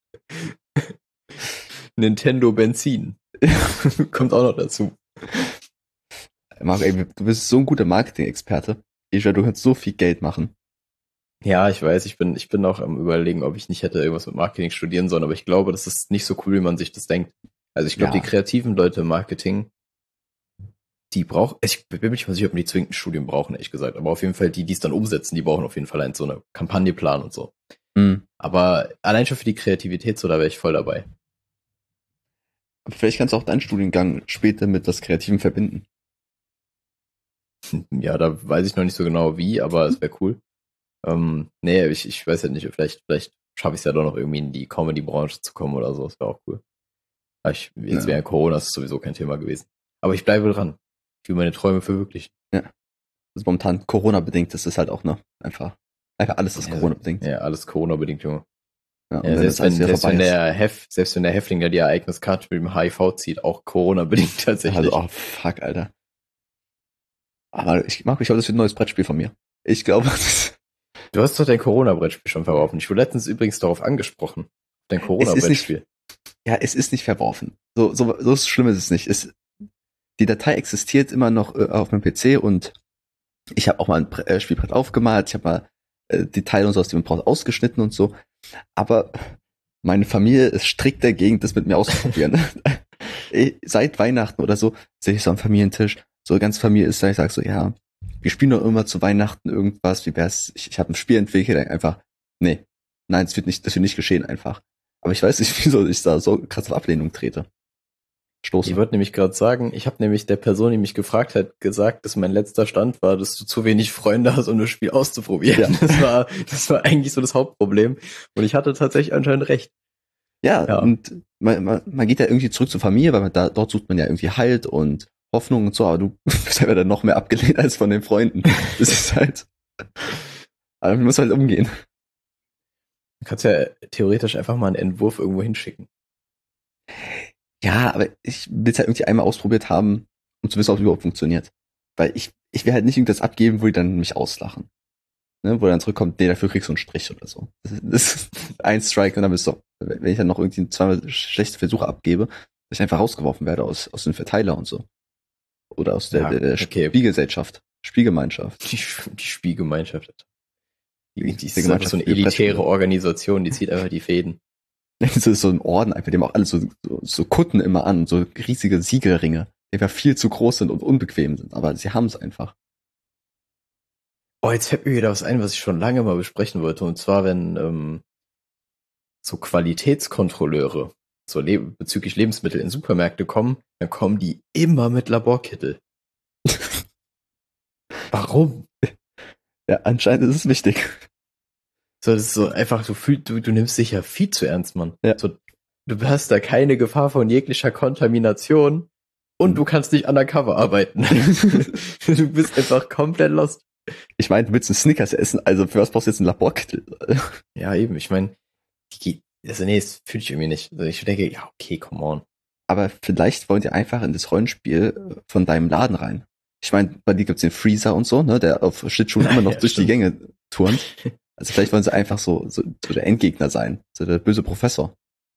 Nintendo Benzin. Kommt auch noch dazu. Marco, ey, du bist so ein guter Marketing-Experte. Ich weiß, du kannst so viel Geld machen. Ja, ich weiß, ich bin, ich bin auch am Überlegen, ob ich nicht hätte irgendwas mit Marketing studieren sollen, aber ich glaube, das ist nicht so cool, wie man sich das denkt. Also ich glaube, Ja. die kreativen Leute im Marketing, die brauchen, ich bin mir nicht mal sicher, ob die zwingend ein Studium brauchen, ehrlich gesagt, aber auf jeden Fall die, die es dann umsetzen, die brauchen auf jeden Fall einen, so eine Kampagneplan und so. Mhm. Aber allein schon für die Kreativität, so, da wäre ich voll dabei. Aber vielleicht kannst du auch deinen Studiengang später mit was Kreativem verbinden. Ja, da weiß ich noch nicht so genau wie, aber es wäre cool. Ähm, nee, ich, ich weiß halt nicht, vielleicht, vielleicht schaffe ich es ja doch noch irgendwie in die Comedy-Branche zu kommen oder so, das wäre auch cool. Aber ich, jetzt Ja. wäre Corona, das ist sowieso kein Thema gewesen. Aber ich bleibe dran. Ich will meine Träume verwirklichen. Also momentan Corona-bedingt ist es halt auch, ne? Einfach, einfach alles ist Ja, Corona-bedingt. Ja, alles Corona-bedingt, Junge. Ja, und Ja, wenn selbst das alles wenn, wieder selbst vorbei wenn ist. der Hef, selbst wenn der Häftling, der die Ereigniskarte mit dem H I V zieht, auch Corona-bedingt tatsächlich. Also, oh, fuck, Alter. Aber ich, Marco, ich glaube, das wird ein neues Brettspiel von mir. Ich glaube, das, Du hast doch dein Corona-Brettspiel schon verworfen. Ich wurde letztens übrigens darauf angesprochen. Dein Corona-Brettspiel. ja, es ist nicht verworfen. So, so, so schlimm ist es nicht. Es, die Datei existiert immer noch äh, auf meinem P C und ich habe auch mal ein Bre- äh, Spielbrett aufgemalt, ich habe mal äh, die Teile und so aus dem man braucht ausgeschnitten und so. Aber meine Familie ist strikt dagegen, das mit mir auszuprobieren. Eh, Seit Weihnachten oder so sehe ich so am Familientisch, so ganz Familie ist da, ich sag so, ja, wir spielen doch immer zu Weihnachten irgendwas, wie wär's, ich, ich habe ein Spiel entwickelt, einfach, nee, nein, das wird nicht, das wird nicht geschehen einfach. Aber ich weiß nicht, wieso ich da so krass auf Ablehnung trete. Stoße. Ich wollte nämlich gerade sagen, ich habe nämlich der Person, die mich gefragt hat, gesagt, dass mein letzter Stand war, dass du zu wenig Freunde hast, um das Spiel auszuprobieren. Ja. Das war, das war eigentlich so das Hauptproblem. Und ich hatte tatsächlich anscheinend recht. Ja, Ja. und man, man, man geht ja irgendwie zurück zur Familie, weil man da, dort sucht man ja irgendwie Halt und Hoffnung und so, aber du bist ja dann noch mehr abgelehnt als von den Freunden. Das ist halt, aber man muss halt umgehen. Du kannst ja theoretisch einfach mal einen Entwurf irgendwo hinschicken. Ja, aber ich will es halt irgendwie einmal ausprobiert haben, um zu wissen, ob es überhaupt funktioniert. Weil ich, ich will halt nicht irgendwas abgeben, wo die dann mich auslachen. Ne, wo dann zurückkommt, nee, dafür kriegst du einen Strich oder so. Das ist, das ist ein Strike und dann bist du, wenn ich dann noch irgendwie zweimal schlechte Versuche abgebe, dass ich einfach rausgeworfen werde aus, aus dem Verteiler und so. Oder aus der, Ja, der, der okay. Spielgesellschaft, Spielgemeinschaft. Die, die Spielgemeinschaft. Die, die Die ist einfach so eine elitäre Organisation, die zieht einfach die Fäden. Das ist so ein Orden, einfach, die haben auch alle so, so, so Kutten immer an, so riesige Siegelringe, die einfach viel zu groß sind und unbequem sind, aber sie haben es einfach. Oh, jetzt fällt mir wieder was ein, was ich schon lange mal besprechen wollte. Und zwar, wenn ähm, so Qualitätskontrolleure so le bezüglich Lebensmittel in Supermärkte kommen, dann kommen die immer mit Laborkittel. Warum? Ja, anscheinend ist es wichtig. So, das ist so einfach, du fühlst, du, du nimmst dich ja viel zu ernst, Mann. Ja. So, du hast da keine Gefahr von jeglicher Kontamination und Hm. du kannst nicht undercover arbeiten. Du bist einfach komplett lost. Ich meine, du willst einen Snickers essen, also für was brauchst du jetzt einen Laborkittel? Ja, eben, ich meine, also nee, das fühle ich irgendwie nicht. Also ich denke, ja, okay, come on. Aber vielleicht wollen die einfach in das Rollenspiel von deinem Laden rein. Ich meine, bei dir gibt's den Freezer und so, ne, der auf Schlittschuhen immer noch Ja, durch stimmt. die Gänge turnt. Also vielleicht wollen sie einfach so, so, so der Endgegner sein, so der böse Professor.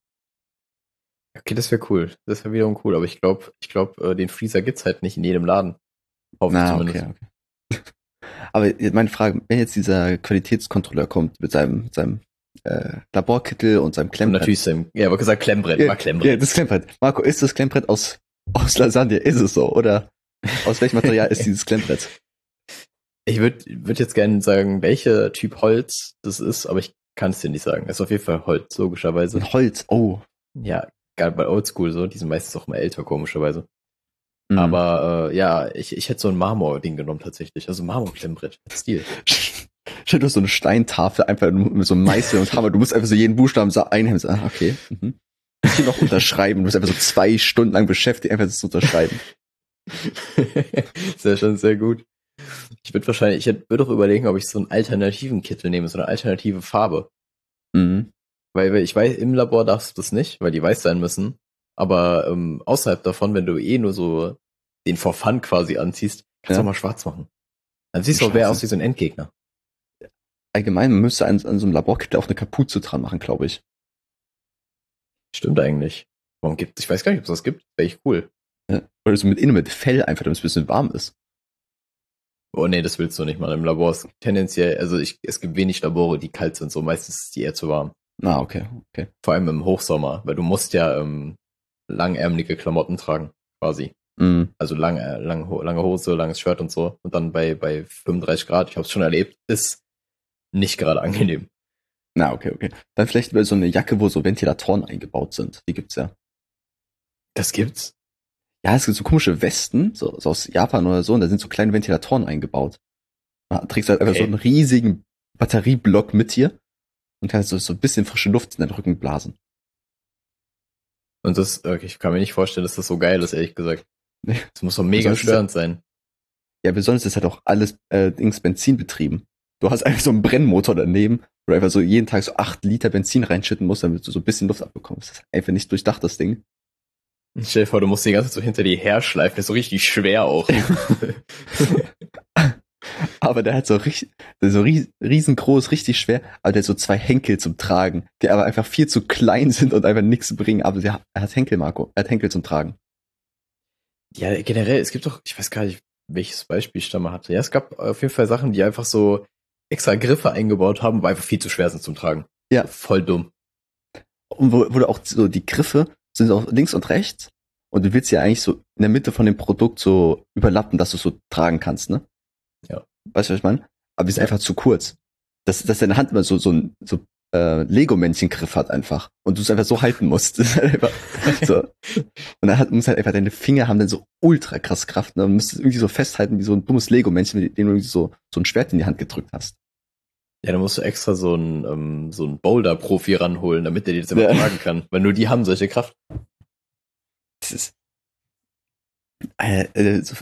Okay, das wäre cool. Das wäre wiederum cool, aber ich glaube, ich glaube, äh, den Freezer gibt's halt nicht in jedem Laden. Hoffe ich Na, zumindest. okay, okay. Aber meine Frage, wenn jetzt dieser Qualitätskontrolleur kommt mit seinem, mit seinem äh, Laborkittel und seinem Und Klemmbrett. natürlich sein, ja, aber gesagt Klemmbrett, ja, war Klemmbrett. ja, das Klemmbrett. Marco, ist das Klemmbrett aus, aus Lasagne? Ist es so? Oder aus welchem Material ist dieses Klemmbrett? Ich würde würd jetzt gerne sagen, welcher Typ Holz das ist, aber ich kann es dir nicht sagen. Es ist auf jeden Fall Holz, logischerweise. Ein Holz, oh. Ja, gerade bei Oldschool so, die sind meistens auch mal älter, komischerweise. Mhm. Aber äh, ja, ich, ich hätte so ein Marmor-Ding genommen tatsächlich. Also Marmor-Klemmbrett. Stil. Stell dir so eine Steintafel einfach mit so einem Meißel und Hammer. Du musst einfach so jeden Buchstaben so einhemmen. So, ah, okay. Mhm. Hier noch unterschreiben. Du musst einfach so zwei Stunden lang beschäftigt, einfach das zu unterschreiben. Ist ja schon sehr gut. Ich würde wahrscheinlich, ich würde auch überlegen, ob ich so einen alternativen Kittel nehme, so eine alternative Farbe. Mhm. Weil weil ich weiß, im Labor darfst du das nicht, weil die weiß sein müssen. Aber ähm, außerhalb davon, wenn du eh nur so den for fun quasi anziehst, kannst du Ja. auch mal schwarz machen. Dann siehst du auch, wer Scheiße. aus wie so ein Endgegner. Allgemein, man müsste an, an so einem Laborkittel auch eine Kapuze dran machen, glaube ich. Stimmt eigentlich. Warum gibt Ich weiß gar nicht, ob es das gibt. Wäre ich cool. Ja. Oder so mit innen mit Fell einfach, damit es ein bisschen warm ist. Oh nee, das willst du nicht mal. Im Labor ist tendenziell, also ich, es gibt wenig Labore, die kalt sind, so meistens ist die eher zu warm. Na, okay, okay. Vor allem im Hochsommer, weil du musst ja ähm, langärmelige Klamotten tragen, quasi. Mhm. Also lang, äh, lang, lange Hose, langes Shirt und so. Und dann bei, bei fünfunddreißig Grad, ich habe es schon erlebt, ist nicht gerade angenehm. Na, okay, okay. Dann vielleicht über so eine Jacke, wo so Ventilatoren eingebaut sind. Die gibt's ja. Das gibt's? Ja, es gibt so komische Westen, so, so aus Japan oder so, und da sind so kleine Ventilatoren eingebaut. Da trägst du halt einfach Okay. so einen riesigen Batterieblock mit dir und kannst so, so ein bisschen frische Luft in deinen Rücken blasen. Und das, okay, ich kann mir nicht vorstellen, dass das so geil ist, ehrlich gesagt. Nee. Das muss doch mega Sonst ist störend sein. Ja, besonders ist halt auch alles äh, Dings Benzin betrieben. Du hast einfach so einen Brennmotor daneben, wo du einfach so jeden Tag so acht Liter Benzin reinschütten musst, damit du so ein bisschen Luft abbekommst. Das ist einfach nicht durchdacht, das Ding. Stell dir vor, du musst die ganze Zeit so hinter dir herschleifen, das ist so richtig schwer auch. Aber der hat so richtig, der ist so ries, riesengroß, richtig schwer, aber der hat so zwei Henkel zum Tragen, die aber einfach viel zu klein sind und einfach nichts bringen. Aber der, er hat Henkel, Marco. Er hat Henkel zum Tragen. Ja, generell, es gibt doch, ich weiß gar nicht, welches Beispiel ich da mal hatte. Ja, es gab auf jeden Fall Sachen, die einfach so extra Griffe eingebaut haben, aber einfach viel zu schwer sind zum Tragen. Ja. Voll dumm. Und wo, wo du auch so, die Griffe sind auch links und rechts. Und du willst ja eigentlich so in der Mitte von dem Produkt so überlappen, dass du es so tragen kannst, ne? Ja. Weißt du, was ich meine? Aber die sind Ja. einfach zu kurz. Dass, dass deine Hand immer so, so ein, so, äh, Lego-Männchen-Griff hat einfach. Und du es einfach so halten musst. Das ist halt einfach so. Und dann hat, muss halt einfach, deine Finger haben dann so ultra krass Kraft, ne? Und musst es irgendwie so festhalten wie so ein dummes Lego-Männchen, mit dem du irgendwie so, so ein Schwert in die Hand gedrückt hast. Ja, da musst du extra so einen, ähm, so einen Boulder-Profi ranholen, damit der dir das immer Ja. tragen kann. Weil nur die haben solche Kraft. Das ist, äh, äh, so,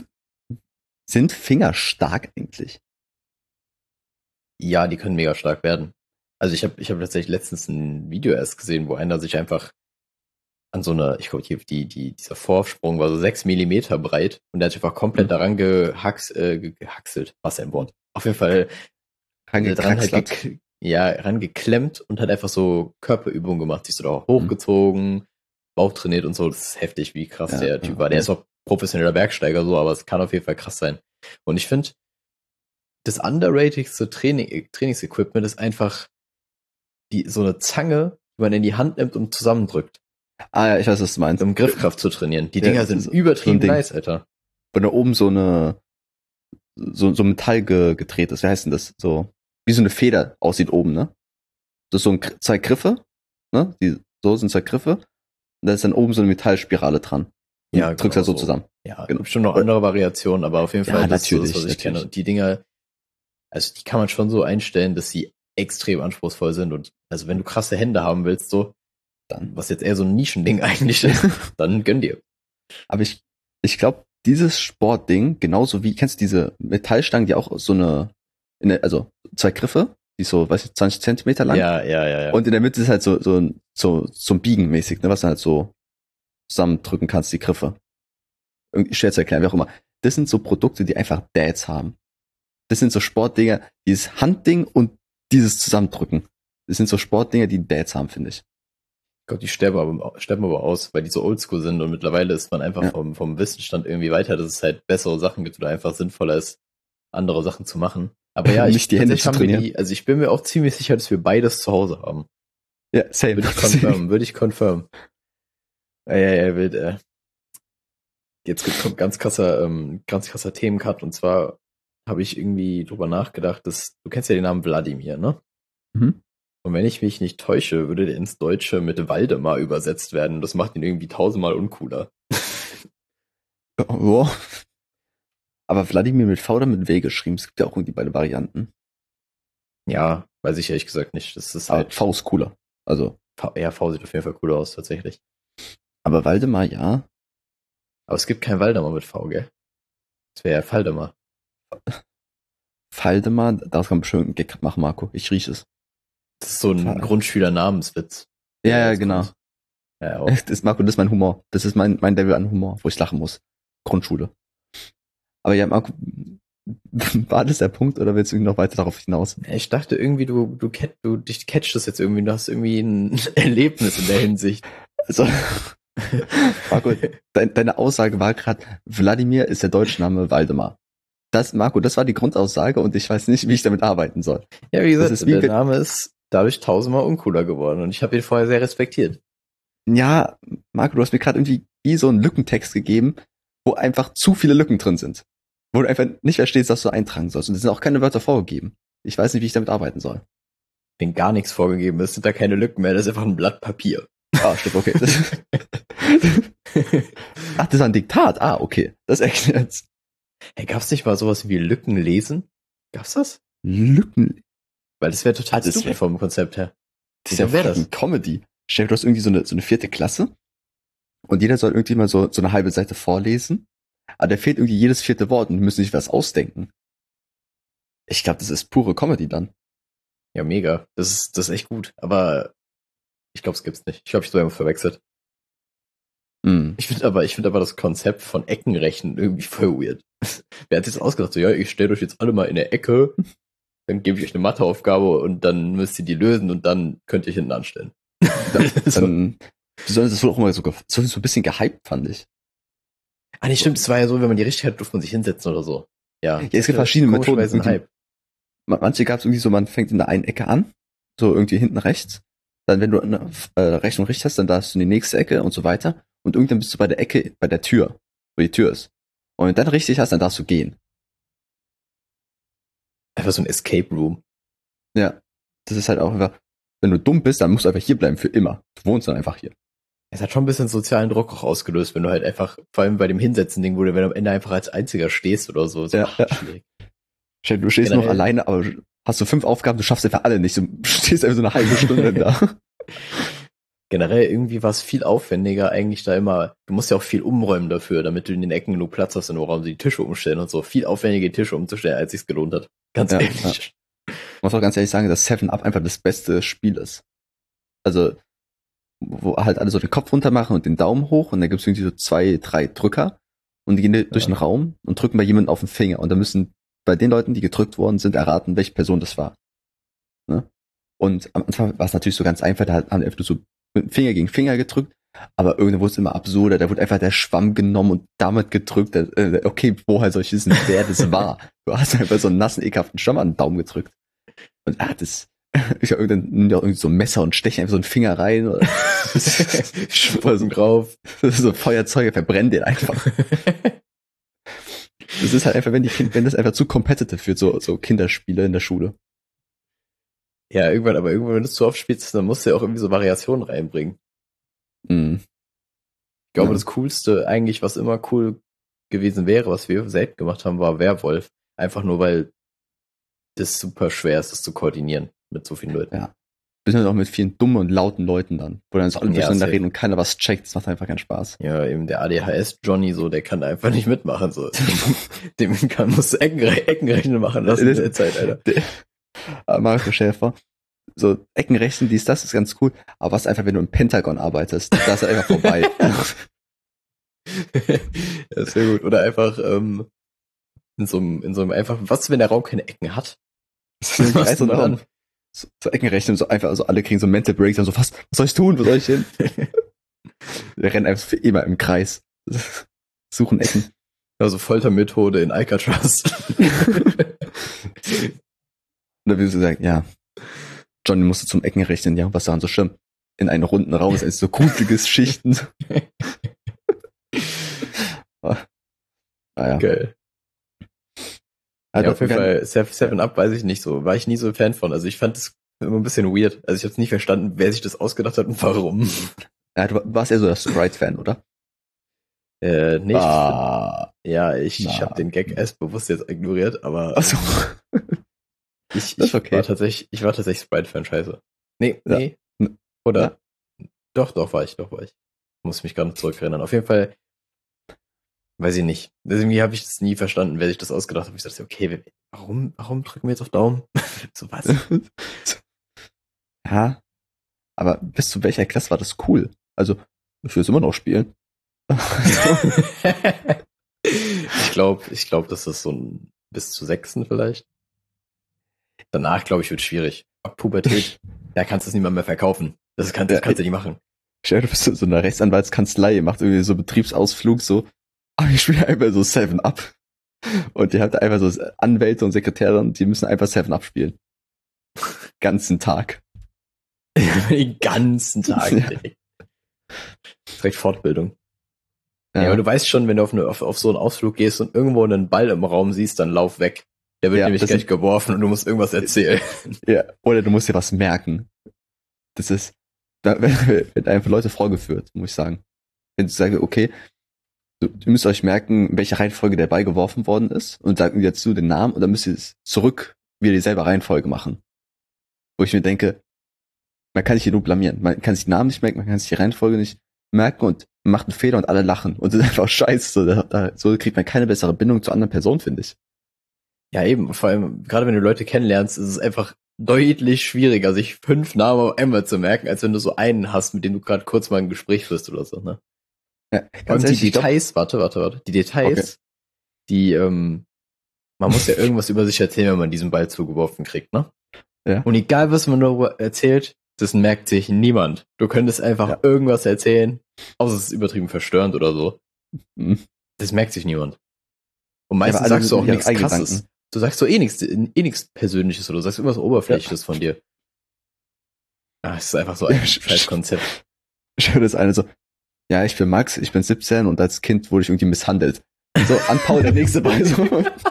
sind Finger stark eigentlich? Ja, die können mega stark werden. Also ich habe ich hab tatsächlich letztens ein Video erst gesehen, wo einer sich einfach an so einer, ich glaube, die, die, dieser Vorsprung war so sechs Millimeter breit und der hat sich einfach komplett Mhm. daran gehax, äh, ge- gehaxelt. Was ein Wort. Auf jeden Fall äh, dran halt Reingekraxelt. gek ja, rangeklemmt und hat einfach so Körperübungen gemacht, sich so da Mhm. hochgezogen, Bauch trainiert und so. Das ist heftig, wie krass Ja, der Typ ja, war. Der ja. ist auch professioneller Bergsteiger so, aber es kann auf jeden Fall krass sein. Und ich finde, das underratedste Training, Trainingsequipment ist einfach die, so eine Zange, die man in die Hand nimmt und zusammendrückt, Ah ja, ich weiß, was du meinst. um Griffkraft zu trainieren. Die Ja, Dinger so- sind so ein übertrieben Ding. nice, Alter. Wenn da oben so eine, so, so Metall ge, gedreht ist, wie heißt denn das? So, wie so eine Feder aussieht oben, ne? Das ist so ein, Gr- zwei Griffe, ne? Die, so sind zwei Griffe. Und da ist dann oben so eine Metallspirale dran. Und Ja, drückst genau halt so so. zusammen. Ja, Genau. gibt schon noch andere Variationen, aber auf jeden Ja, Fall, das ist so das, natürlich, was ich kenne. natürlich. Und die Dinger, also die kann man schon so einstellen, dass sie extrem anspruchsvoll sind. Und also wenn du krasse Hände haben willst, so, Dann. was jetzt eher so ein Nischending eigentlich ist, dann gönn dir. Aber ich, ich glaube, dieses Sportding, genauso wie, kennst du diese Metallstangen, die auch so eine, in der, also zwei Griffe, die so, weiß ich, zwanzig Zentimeter lang. Ja, ja, ja, ja. Und in der Mitte ist halt so, so, ein- so, so ein Biegen mäßig, ne, was du halt so zusammendrücken kannst, die Griffe. Irgendwie schwer zu erklären, wie auch immer. Das sind so Produkte, die einfach Dads haben. Das sind so Sportdinger, dieses Handding und dieses Zusammendrücken. Das sind so Sportdinger, die Dads haben, finde ich. Ich glaube, die sterben aber, sterben aber aus, weil die so oldschool sind und mittlerweile ist man einfach Ja. vom, vom Wissensstand irgendwie weiter, dass es halt bessere Sachen gibt oder einfach sinnvoller ist, andere Sachen zu machen. Aber ja, ich, Nicht die Hände tatsächlich zu haben wir trainieren. die, also ich bin mir auch ziemlich sicher, dass wir beides zu Hause haben. Ja, same. Würde ich confirm, würde ich confirm. Ja, ja, ja, wild, äh. Jetzt kommt ganz krasser, ähm, ganz krasser Themencut und zwar habe ich irgendwie drüber nachgedacht, dass, du kennst ja den Namen Wladimir, ne? Mhm. Und wenn ich mich nicht täusche, würde der ins Deutsche mit Waldemar übersetzt werden. Das macht ihn irgendwie tausendmal uncooler. Ja. Aber Wladimir mit V oder mit W geschrieben? Es gibt ja auch irgendwie beide Varianten. Ja, weiß ich ehrlich gesagt nicht. Das ist Aber halt, V ist cooler. Also, V, ja, V sieht auf jeden Fall cooler aus, tatsächlich. aber Waldemar, ja. Aber es gibt kein Waldemar mit V, gell? Das wäre ja Valdemar. Valdemar, daraus kann man bestimmt einen Gag machen, Marco. Ich rieche es. Das ist so ein Val- Grundschüler-Namenswitz. Ja, der ja, jetzt genau. kommt. Ja, auch. Das ist, Marco, das ist mein Humor. Das ist mein, mein Level an Humor, wo ich lachen muss. Grundschule. Aber ja, Marco, war das der Punkt oder willst du noch weiter darauf hinaus? Ich dachte irgendwie, du, du, cat, du dich catchst das jetzt irgendwie, du hast irgendwie ein Erlebnis in der Hinsicht. Also, Marco, dein, deine Aussage war gerade, Wladimir ist der deutsche Name Waldemar. Das, Marco, das war die Grundaussage und ich weiß nicht, wie ich damit arbeiten soll. Ja, wie gesagt, Das ist wie der wenn- Name ist dadurch tausendmal uncooler geworden und ich habe ihn vorher sehr respektiert. Ja, Marco, du hast mir gerade irgendwie wie so einen Lückentext gegeben, wo einfach zu viele Lücken drin sind. Wo du einfach nicht verstehst, was du eintragen sollst. Und es sind auch keine Wörter vorgegeben. Ich weiß nicht, wie ich damit arbeiten soll. Wenn gar nichts vorgegeben ist, sind da keine Lücken mehr, das ist einfach ein Blatt Papier. Ah, stimmt, okay. Das Ach, das ist ein Diktat. Ah, okay. Das erklärt's. Hey, gab's nicht mal sowas wie Lücken lesen? Gab's das? Lücken. Weil das wäre total Ah, das stupid wär- vom Konzept her. Das ist ja Wieso wär das? fucking Comedy. Stell dir, du hast irgendwie so eine, so eine vierte Klasse und jeder soll irgendwie mal so, so eine halbe Seite vorlesen, aber da fehlt irgendwie jedes vierte Wort und die müssen sich was ausdenken. Ich glaube, das ist pure Comedy dann. Ja, mega. Das ist, das ist echt gut. Aber ich glaube, es gibt's nicht. Ich glaube, ich habe einfach verwechselt. Hm. Ich finde aber, ich finde aber das Konzept von Eckenrechnen irgendwie voll weird. Wer hat sich das ausgedacht? So, ja, ich stelle euch jetzt alle mal in der Ecke, dann gebe ich euch eine Matheaufgabe und dann müsst ihr die lösen und dann könnt ihr hinten anstellen. so. Dann, die sollen das wohl auch immer sogar, so so ein bisschen gehypt, fand ich. Ah, nee, stimmt. Es war ja so, wenn man die richtig hat, durfte man sich hinsetzen oder so. Ja, Ja, es gibt verschiedene Methoden. Komischerweise ein Hype. Ma- Manche gab es irgendwie so, man fängt in der einen Ecke an, so irgendwie hinten rechts. Dann, wenn du eine äh, Rechnung richtig hast, dann darfst du in die nächste Ecke und so weiter. Und irgendwann bist du bei der Ecke, bei der Tür, wo die Tür ist. Und wenn du dann richtig hast, dann darfst du gehen. Einfach so ein Escape Room. Ja. Das ist halt auch einfach, wenn du dumm bist, dann musst du einfach hier bleiben für immer. Du wohnst dann einfach hier. Es hat schon ein bisschen sozialen Druck auch ausgelöst, wenn du halt einfach, vor allem bei dem Hinsetzen-Ding, wo du, wenn du am Ende einfach als Einziger stehst oder so. so Ja, ach, ja. schwierig. Stell dir, du stehst Generell- noch alleine, aber hast du fünf Aufgaben, du schaffst einfach alle nicht. Du stehst einfach so eine halbe Stunde da. Generell irgendwie war es viel aufwendiger eigentlich da immer, du musst ja auch viel umräumen dafür, damit du in den Ecken genug Platz hast, in dem Raum die Tische umstellen und so. Viel aufwendiger die Tische umzustellen, als sich's gelohnt hat. Ganz Ja, ehrlich. muss auch ganz ehrlich sagen, dass Seven Up einfach das beste Spiel ist. Also, wo halt alle so den Kopf runter machen und den Daumen hoch und dann gibt's irgendwie so zwei, drei Drücker und die gehen ja. durch den Raum und drücken bei jemandem auf den Finger und dann müssen bei den Leuten, die gedrückt worden sind, erraten, welche Person das war. Ne? Und am Anfang war es natürlich so ganz einfach, da haben die einfach so mit dem Finger gegen Finger gedrückt, aber irgendwann wurde es immer absurder, da wurde einfach der Schwamm genommen und damit gedrückt, äh, okay, woher soll ich wissen, wer das war? Du hast einfach so einen nassen, ekelhaften Schwamm an den Daumen gedrückt. Und er hat es, ich hab irgendwann nimmt ja irgendwie so ein Messer und stecht einfach so einen Finger rein oder Spuren drauf. So Feuerzeuge verbrennen den einfach. Das ist halt einfach, wenn die Kind, wenn das einfach zu competitive wird, so, so Kinderspiele in der Schule. Ja, irgendwann, aber irgendwann, wenn du es zu oft spielst, dann musst du ja auch irgendwie so Variationen reinbringen. Mhm. Ich glaube, Ja. das Coolste eigentlich, was immer cool gewesen wäre, was wir selbst gemacht haben, war Werwolf. Einfach nur, weil das super schwer ist, das zu koordinieren mit so vielen Leuten. Ja. Bisschen halt auch mit vielen dummen und lauten Leuten dann, wo dann so alle Ja, durcheinander safe. reden und keiner was checkt. Das macht einfach keinen Spaß. Ja, eben der A D H S-Johnny, so, der kann einfach nicht mitmachen, so. Dem kann, muss Eckenre- Eckenrechnen machen lassen in der Zeit, Alter. Aber Marco Schäfer, so Eckenrechnen, dies, das ist ganz cool, aber was einfach, wenn du im Pentagon arbeitest, da ist halt einfach vorbei. Ja, ist sehr gut. Oder einfach, ähm, in so einem, in so einem einfach, was, wenn der Raum keine Ecken hat? Das ist Was so, du dann? so, so Eckenrechnen, so einfach, also alle kriegen so Mental Breaks, dann so, was, was soll ich tun, wo soll ich hin? Wir rennen einfach für immer im Kreis. Suchen Ecken. Also Foltermethode in Alcatraz. Oder wie du sagen, ja, Johnny musste zum Eckenrechnen, ja, was daran so schlimm? In einen runden Raum ist so gruseliges Schichten. Naja. Geil. Also, Ja, auf jeden Fall, Seven Up weiß ich nicht so. War ich nie so ein Fan von. Also ich fand das immer ein bisschen weird. Also ich hab's nicht verstanden, wer sich das ausgedacht hat und warum. Ja, du warst eher so der Sprite-Fan, oder? Äh, nee, ah, ich, ja, ich, na. ich habe den Gag erst bewusst jetzt ignoriert, aber Achso. ich, Das ich ist okay. war tatsächlich, ich war tatsächlich Sprite-Fan, scheiße. Nee, Ja. nee. Oder? Ja. Doch, doch war ich, doch war ich. Muss mich gerade zurückerinnern. Auf jeden Fall, weiß ich nicht. Irgendwie habe ich das nie verstanden, wer sich das ausgedacht hat. Ich dachte, okay, warum, warum drücken wir jetzt auf Daumen? So was. Ja, aber bis zu welcher Klasse war das cool? Also, ich will es immer noch spielen. ich glaube, ich glaube, das ist so ein bis zu sechsten vielleicht. Danach, glaube ich, wird schwierig. Ab Pubertät, da kannst du es niemand mehr verkaufen. Das, kann, das kannst du nicht machen. Stell dir vor, so eine Rechtsanwaltskanzlei, macht irgendwie so Betriebsausflug, so, aber ich spiele einfach so Seven Up. Und ihr habt einfach so Anwälte und Sekretäre, die müssen einfach Seven Up spielen. Ganzen Tag. Den ganzen Tag. Ja. Direkt Fortbildung. Ja. Ja, aber du weißt schon, wenn du auf, eine, auf, auf so einen Ausflug gehst und irgendwo einen Ball im Raum siehst, dann lauf weg. Der wird ja, nämlich gleich geworfen und du musst irgendwas erzählen. Ja, oder du musst dir was merken. Das ist, da werden einfach Leute vorgeführt, muss ich sagen. Wenn ich sage, okay, du, ihr müsst euch merken, in welcher Reihenfolge der Ball geworfen worden ist und sagen dazu den Namen und dann müsst ihr es zurück wieder dieselbe Reihenfolge machen. Wo ich mir denke, man kann sich hier nur blamieren. Man kann sich den Namen nicht merken, man kann sich die Reihenfolge nicht merken und man macht einen Fehler und alle lachen. Und das ist einfach scheiße. So, da, da, so kriegt man keine bessere Bindung zur anderen Person, finde ich. Ja, eben. Vor allem, gerade wenn du Leute kennenlernst, ist es einfach deutlich schwieriger, sich fünf Namen auf einmal zu merken, als wenn du so einen hast, mit dem du gerade kurz mal ein Gespräch führst oder so, ne? Ja, und ehrlich, die Details, warte, warte, warte, die Details, okay. die, ähm, man muss ja irgendwas über sich erzählen, wenn man diesen Ball zugeworfen kriegt, ne? Ja. Und egal, was man darüber erzählt, das merkt sich niemand. Du könntest einfach ja. irgendwas erzählen, außer es ist übertrieben verstörend oder so. Mhm. Das merkt sich niemand. Und meistens ja, sagst du auch nichts Krasses. Du sagst so eh nichts, eh nichts Persönliches oder du sagst irgendwas Oberflächliches ja. von dir. Ach, das ist einfach so ein ja, scheiß Konzept. Schön das eine so, ja, ich bin Max, ich bin siebzehn und als Kind wurde ich irgendwie misshandelt. So, an Paul der nächste Ball so.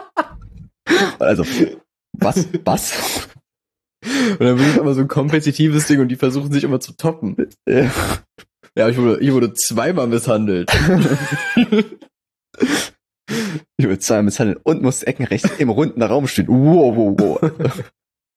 Also, was? Was? Und dann wird es immer so ein kompetitives Ding und die versuchen sich immer zu toppen. Ja, ja ich, wurde, ich wurde zweimal misshandelt. Ich wurde zweimal misshandelt und musste Eckenrecht im runden Raum stehen. Wow, wow, wow.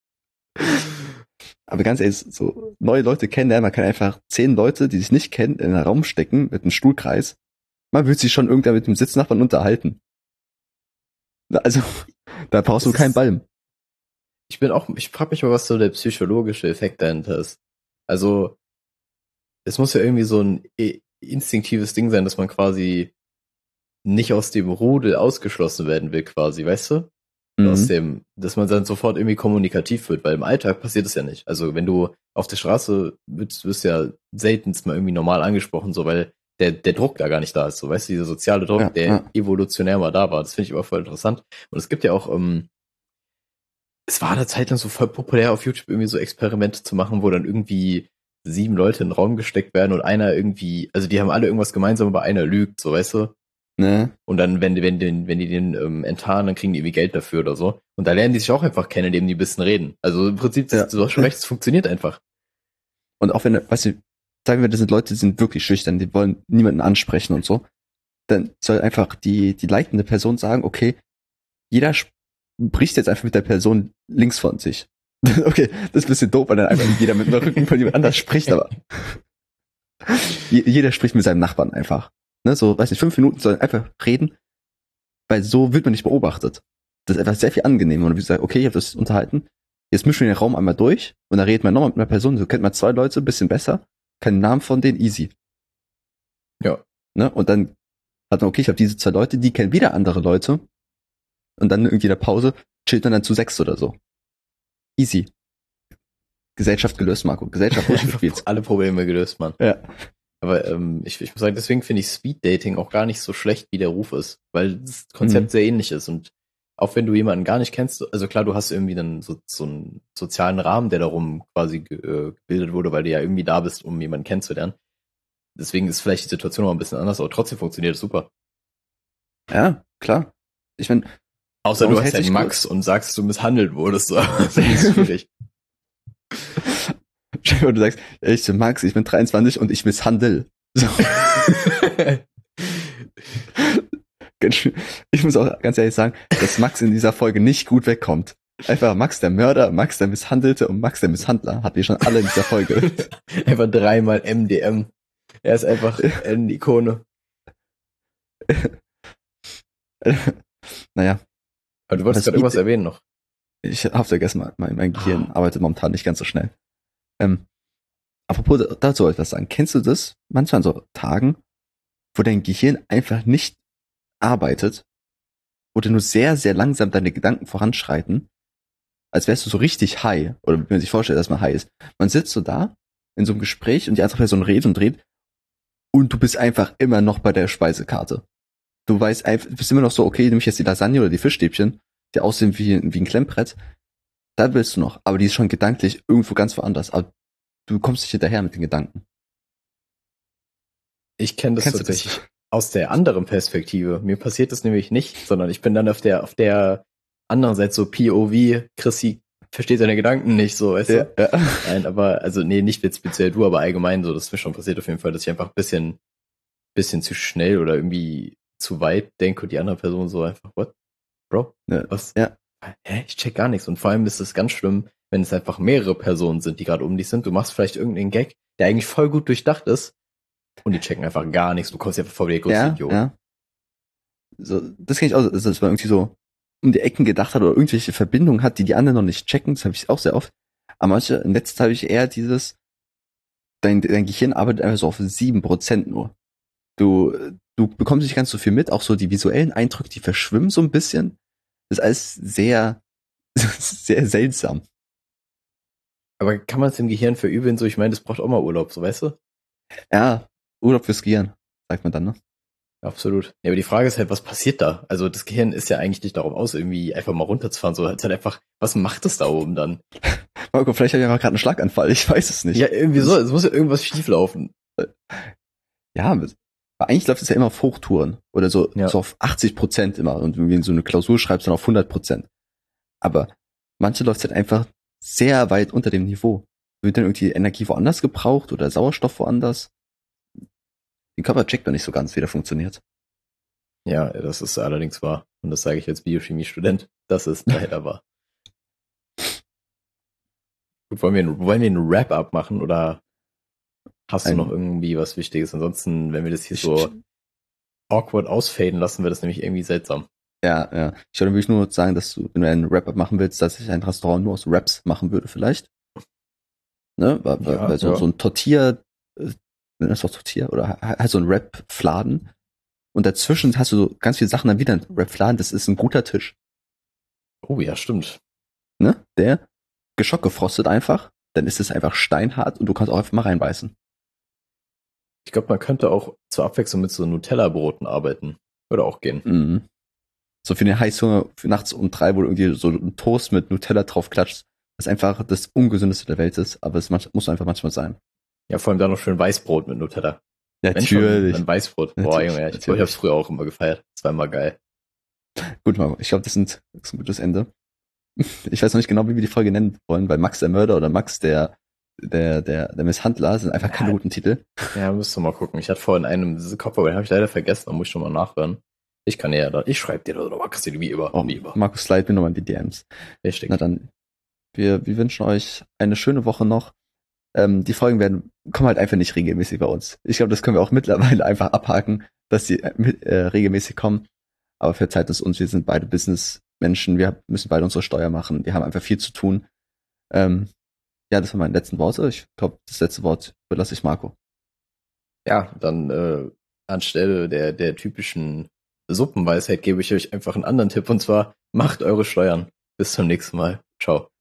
Aber ganz ehrlich, so neue Leute kennenlernen, man kann einfach zehn Leute, die sich nicht kennen, in einen Raum stecken mit einem Stuhlkreis. Man wird sich schon irgendwann mit dem Sitznachbarn unterhalten. Also, da brauchst das du keinen Ball. ich bin auch, ich frage mich mal, was so der psychologische Effekt dahinter ist. Also, es muss ja irgendwie so ein i- instinktives Ding sein, dass man quasi nicht aus dem Rudel ausgeschlossen werden will, quasi, weißt du? Aus Mhm. dem, dass man dann sofort irgendwie kommunikativ wird, weil im Alltag passiert es ja nicht. Also wenn du auf der Straße wirst, wirst du ja seltenst mal irgendwie normal angesprochen, so weil der, der Druck da gar nicht da ist. So, weißt du, dieser soziale Druck, Ja, der ja. evolutionär mal da war. Das finde ich aber voll interessant. Und es gibt ja auch, ähm, es war eine Zeit lang so voll populär auf YouTube irgendwie so Experimente zu machen, wo dann irgendwie sieben Leute in den Raum gesteckt werden und einer irgendwie, also die haben alle irgendwas gemeinsam, aber einer lügt, so weißt du? Ne? Und dann, wenn, wenn, den, wenn die den ähm, enttarnen, dann kriegen die irgendwie Geld dafür oder so. Und da lernen die sich auch einfach kennen, indem die ein bisschen reden. Also im Prinzip, das, Ja. du hast schon recht, es funktioniert einfach. Und auch wenn, weißt du, sagen wir, das sind Leute, die sind wirklich schüchtern, die wollen niemanden ansprechen und so, dann soll einfach die, die leitende Person sagen, okay, jeder spricht jetzt einfach mit der Person links von sich. Okay, das ist ein bisschen doof, weil dann einfach jeder mit dem Rücken von jemand anders spricht, aber jeder spricht mit seinem Nachbarn einfach. Ne, so, weiß nicht, fünf Minuten sollen einfach reden, weil so wird man nicht beobachtet. Das ist einfach sehr viel angenehmer. Und wie gesagt, okay, ich habe das unterhalten, jetzt mischen wir den Raum einmal durch und dann redet man nochmal mit einer Person, so kennt man zwei Leute ein bisschen besser, keinen Namen von denen, easy. Ja. Ne? Und dann hat man, okay, ich habe diese zwei Leute, die kennen wieder andere Leute und dann irgendwie in der Pause chillt man dann zu sechs oder so. Easy. Gesellschaft gelöst, Marco. Gesellschaft Einfach alle Probleme gelöst, Mann. Ja. Aber ähm, ich, ich muss sagen, deswegen finde ich Speed Dating auch gar nicht so schlecht, wie der Ruf ist. Weil das Konzept Mhm. sehr ähnlich ist. Und auch wenn du jemanden gar nicht kennst, also klar, du hast irgendwie dann so, so einen sozialen Rahmen, der darum quasi ge- äh, gebildet wurde, weil du ja irgendwie da bist, um jemanden kennenzulernen. Deswegen ist vielleicht die Situation noch ein bisschen anders, aber trotzdem funktioniert es super. Ja, klar. Ich meine, bei Außer du uns hast hält halt sich Max kurz. und sagst, du misshandelt wurdest. So. Das ist schwierig. Du sagst, ich bin Max, ich bin dreiundzwanzig und ich misshandel. So. Ich muss auch ganz ehrlich sagen, dass Max in dieser Folge nicht gut wegkommt. Einfach Max der Mörder, Max der Misshandelte und Max der Misshandler. Habt ihr schon alle in dieser Folge. Einfach dreimal M D M. Er ist einfach eine Ikone. Naja. Aber du wolltest gerade irgendwas erwähnen noch. Ich hab's vergessen, mein, mein Gehirn Ah. arbeitet momentan nicht ganz so schnell. Ähm, apropos, dazu wollte ich was sagen. Kennst du das? Manchmal an so Tagen, wo dein Gehirn einfach nicht arbeitet, wo du nur sehr, sehr langsam deine Gedanken voranschreiten, als wärst du so richtig high, oder wie man sich vorstellt, dass man high ist. Man sitzt so da, in so einem Gespräch, und die andere Person redet und redet, und du bist einfach immer noch bei der Speisekarte. Du weißt einfach, du bist immer noch so, okay, nehme ich jetzt die Lasagne oder die Fischstäbchen, die aussehen wie, wie ein Klemmbrett, da willst du noch, aber die ist schon gedanklich irgendwo ganz woanders, aber du kommst nicht hinterher mit den Gedanken. Ich kenne das Kennst du das? tatsächlich aus der anderen Perspektive. Mir passiert das nämlich nicht, sondern ich bin dann auf der, auf der anderen Seite so P O V, Chrissy versteht seine Gedanken nicht, so, weißt Ja, du? ja. Nein, aber, also, nee, nicht jetzt speziell du, aber allgemein so, das ist mir schon passiert auf jeden Fall, dass ich einfach ein bisschen, bisschen zu schnell oder irgendwie zu weit denke und die andere Person so einfach, what? Bro? Ja. Was? Ja. Hä? Ich check gar nichts. Und vor allem ist es ganz schlimm, wenn es einfach mehrere Personen sind, die gerade um dich sind. Du machst vielleicht irgendeinen Gag, der eigentlich voll gut durchdacht ist und die checken einfach gar nichts. Du kommst dir einfach vor wie der größte Ja, Idiot. ja. So, das kenne ich auch, dass man irgendwie so um die Ecken gedacht hat oder irgendwelche Verbindungen hat, die die anderen noch nicht checken. Das habe ich auch sehr oft. Aber manche, in letzter Zeit habe ich eher dieses, dein, dein Gehirn arbeitet einfach so auf sieben Prozent nur. Du, du bekommst nicht ganz so viel mit, auch so die visuellen Eindrücke, die verschwimmen so ein bisschen. Das ist alles sehr, sehr seltsam. Aber kann man es dem Gehirn verübeln? So, ich meine, das braucht auch mal Urlaub, so weißt du? Ja, Urlaub fürs Gehirn, sagt man dann, ne? Absolut. Ja, aber die Frage ist halt, was passiert da? Also das Gehirn ist ja eigentlich nicht darauf aus, irgendwie einfach mal runterzufahren. So, es ist halt einfach, was macht es da oben dann? Marco, vielleicht habe ich aber gerade einen Schlaganfall, ich weiß es nicht. Ja, irgendwie so, es muss ja irgendwas schief laufen. Ja, aber eigentlich läuft es ja immer auf Hochtouren. Oder so, Ja. so auf achtzig Prozent immer. Und wenn du so eine Klausur schreibst, dann auf hundert Prozent. Aber manche läuft halt einfach sehr weit unter dem Niveau. Wird dann irgendwie Energie woanders gebraucht oder Sauerstoff woanders? Den Körper checkt man nicht so ganz, wie der funktioniert. Ja, das ist allerdings wahr. Und das sage ich als Biochemie-Student. Das ist leider wahr. Gut, wollen wir, wollen wir einen Wrap-up machen oder hast du Ein- noch irgendwie was Wichtiges? Ansonsten, wenn wir das hier Ich- so awkward ausfaden lassen, wird das nämlich irgendwie seltsam. Ja, ja. Ich würde wirklich nur sagen, dass du, wenn du einen Wrap-Up machen willst, dass ich ein Restaurant nur aus Wraps machen würde, vielleicht. Ne? Weil, weil, Ja, weil so, ja. so ein Tortilla, äh, nennt das doch Tortilla? Oder halt so ein Wrap-Fladen. Und dazwischen hast du so ganz viele Sachen dann wieder ein Wrap-Fladen. Das ist ein guter Tisch. Oh ja, stimmt. Ne? Der geschockgefrostet einfach. Dann ist es einfach steinhart und du kannst auch einfach mal reinbeißen. Ich glaube, man könnte auch zur Abwechslung mit so Nutella-Broten arbeiten. Würde auch gehen. Mhm. So für den Heißhunger für nachts um drei, wo du irgendwie so einen Toast mit Nutella drauf klatscht, was einfach das Ungesündeste der Welt ist, aber es manch- muss einfach manchmal sein. Ja, vor allem dann noch schön Weißbrot mit Nutella. Wenn schon, Natürlich. dann Weißbrot. Boah, Natürlich, Junge, ich glaube, ich hab's natürlich. früher auch immer gefeiert. Das war immer geil. Gut, Marco, ich glaube, das, sind, das ist ein gutes Ende. Ich weiß noch nicht genau, wie wir die Folge nennen wollen, weil Max der Mörder oder Max der, der, der, der Misshandler sind einfach keine Ja, guten Titel. ja, müsst ihr mal gucken. Ich hatte vorhin einen diese Kopf, aber den habe ich leider vergessen. Da muss ich schon mal nachhören. Ich kann ja da, ich schreibe dir oder Max dir wie immer. Oh, Wie immer. Markus, slide mir nochmal in die D Ms. Richtig. Na dann, wir, wir wünschen euch eine schöne Woche noch. Ähm, die Folgen werden, kommen halt einfach nicht regelmäßig bei uns. Ich glaube, das können wir auch mittlerweile einfach abhaken, dass die äh, mit, äh, regelmäßig kommen. Aber verzeiht es uns, wir sind beide Businessmenschen, wir müssen beide unsere Steuer machen, wir haben einfach viel zu tun. Ähm, ja, das waren meine letzten Worte. Ich glaube, das letzte Wort überlasse ich Marco. Ja, dann äh, anstelle der, der typischen Suppenweisheit gebe ich euch einfach einen anderen Tipp und zwar macht eure Steuern. Bis zum nächsten Mal. Ciao.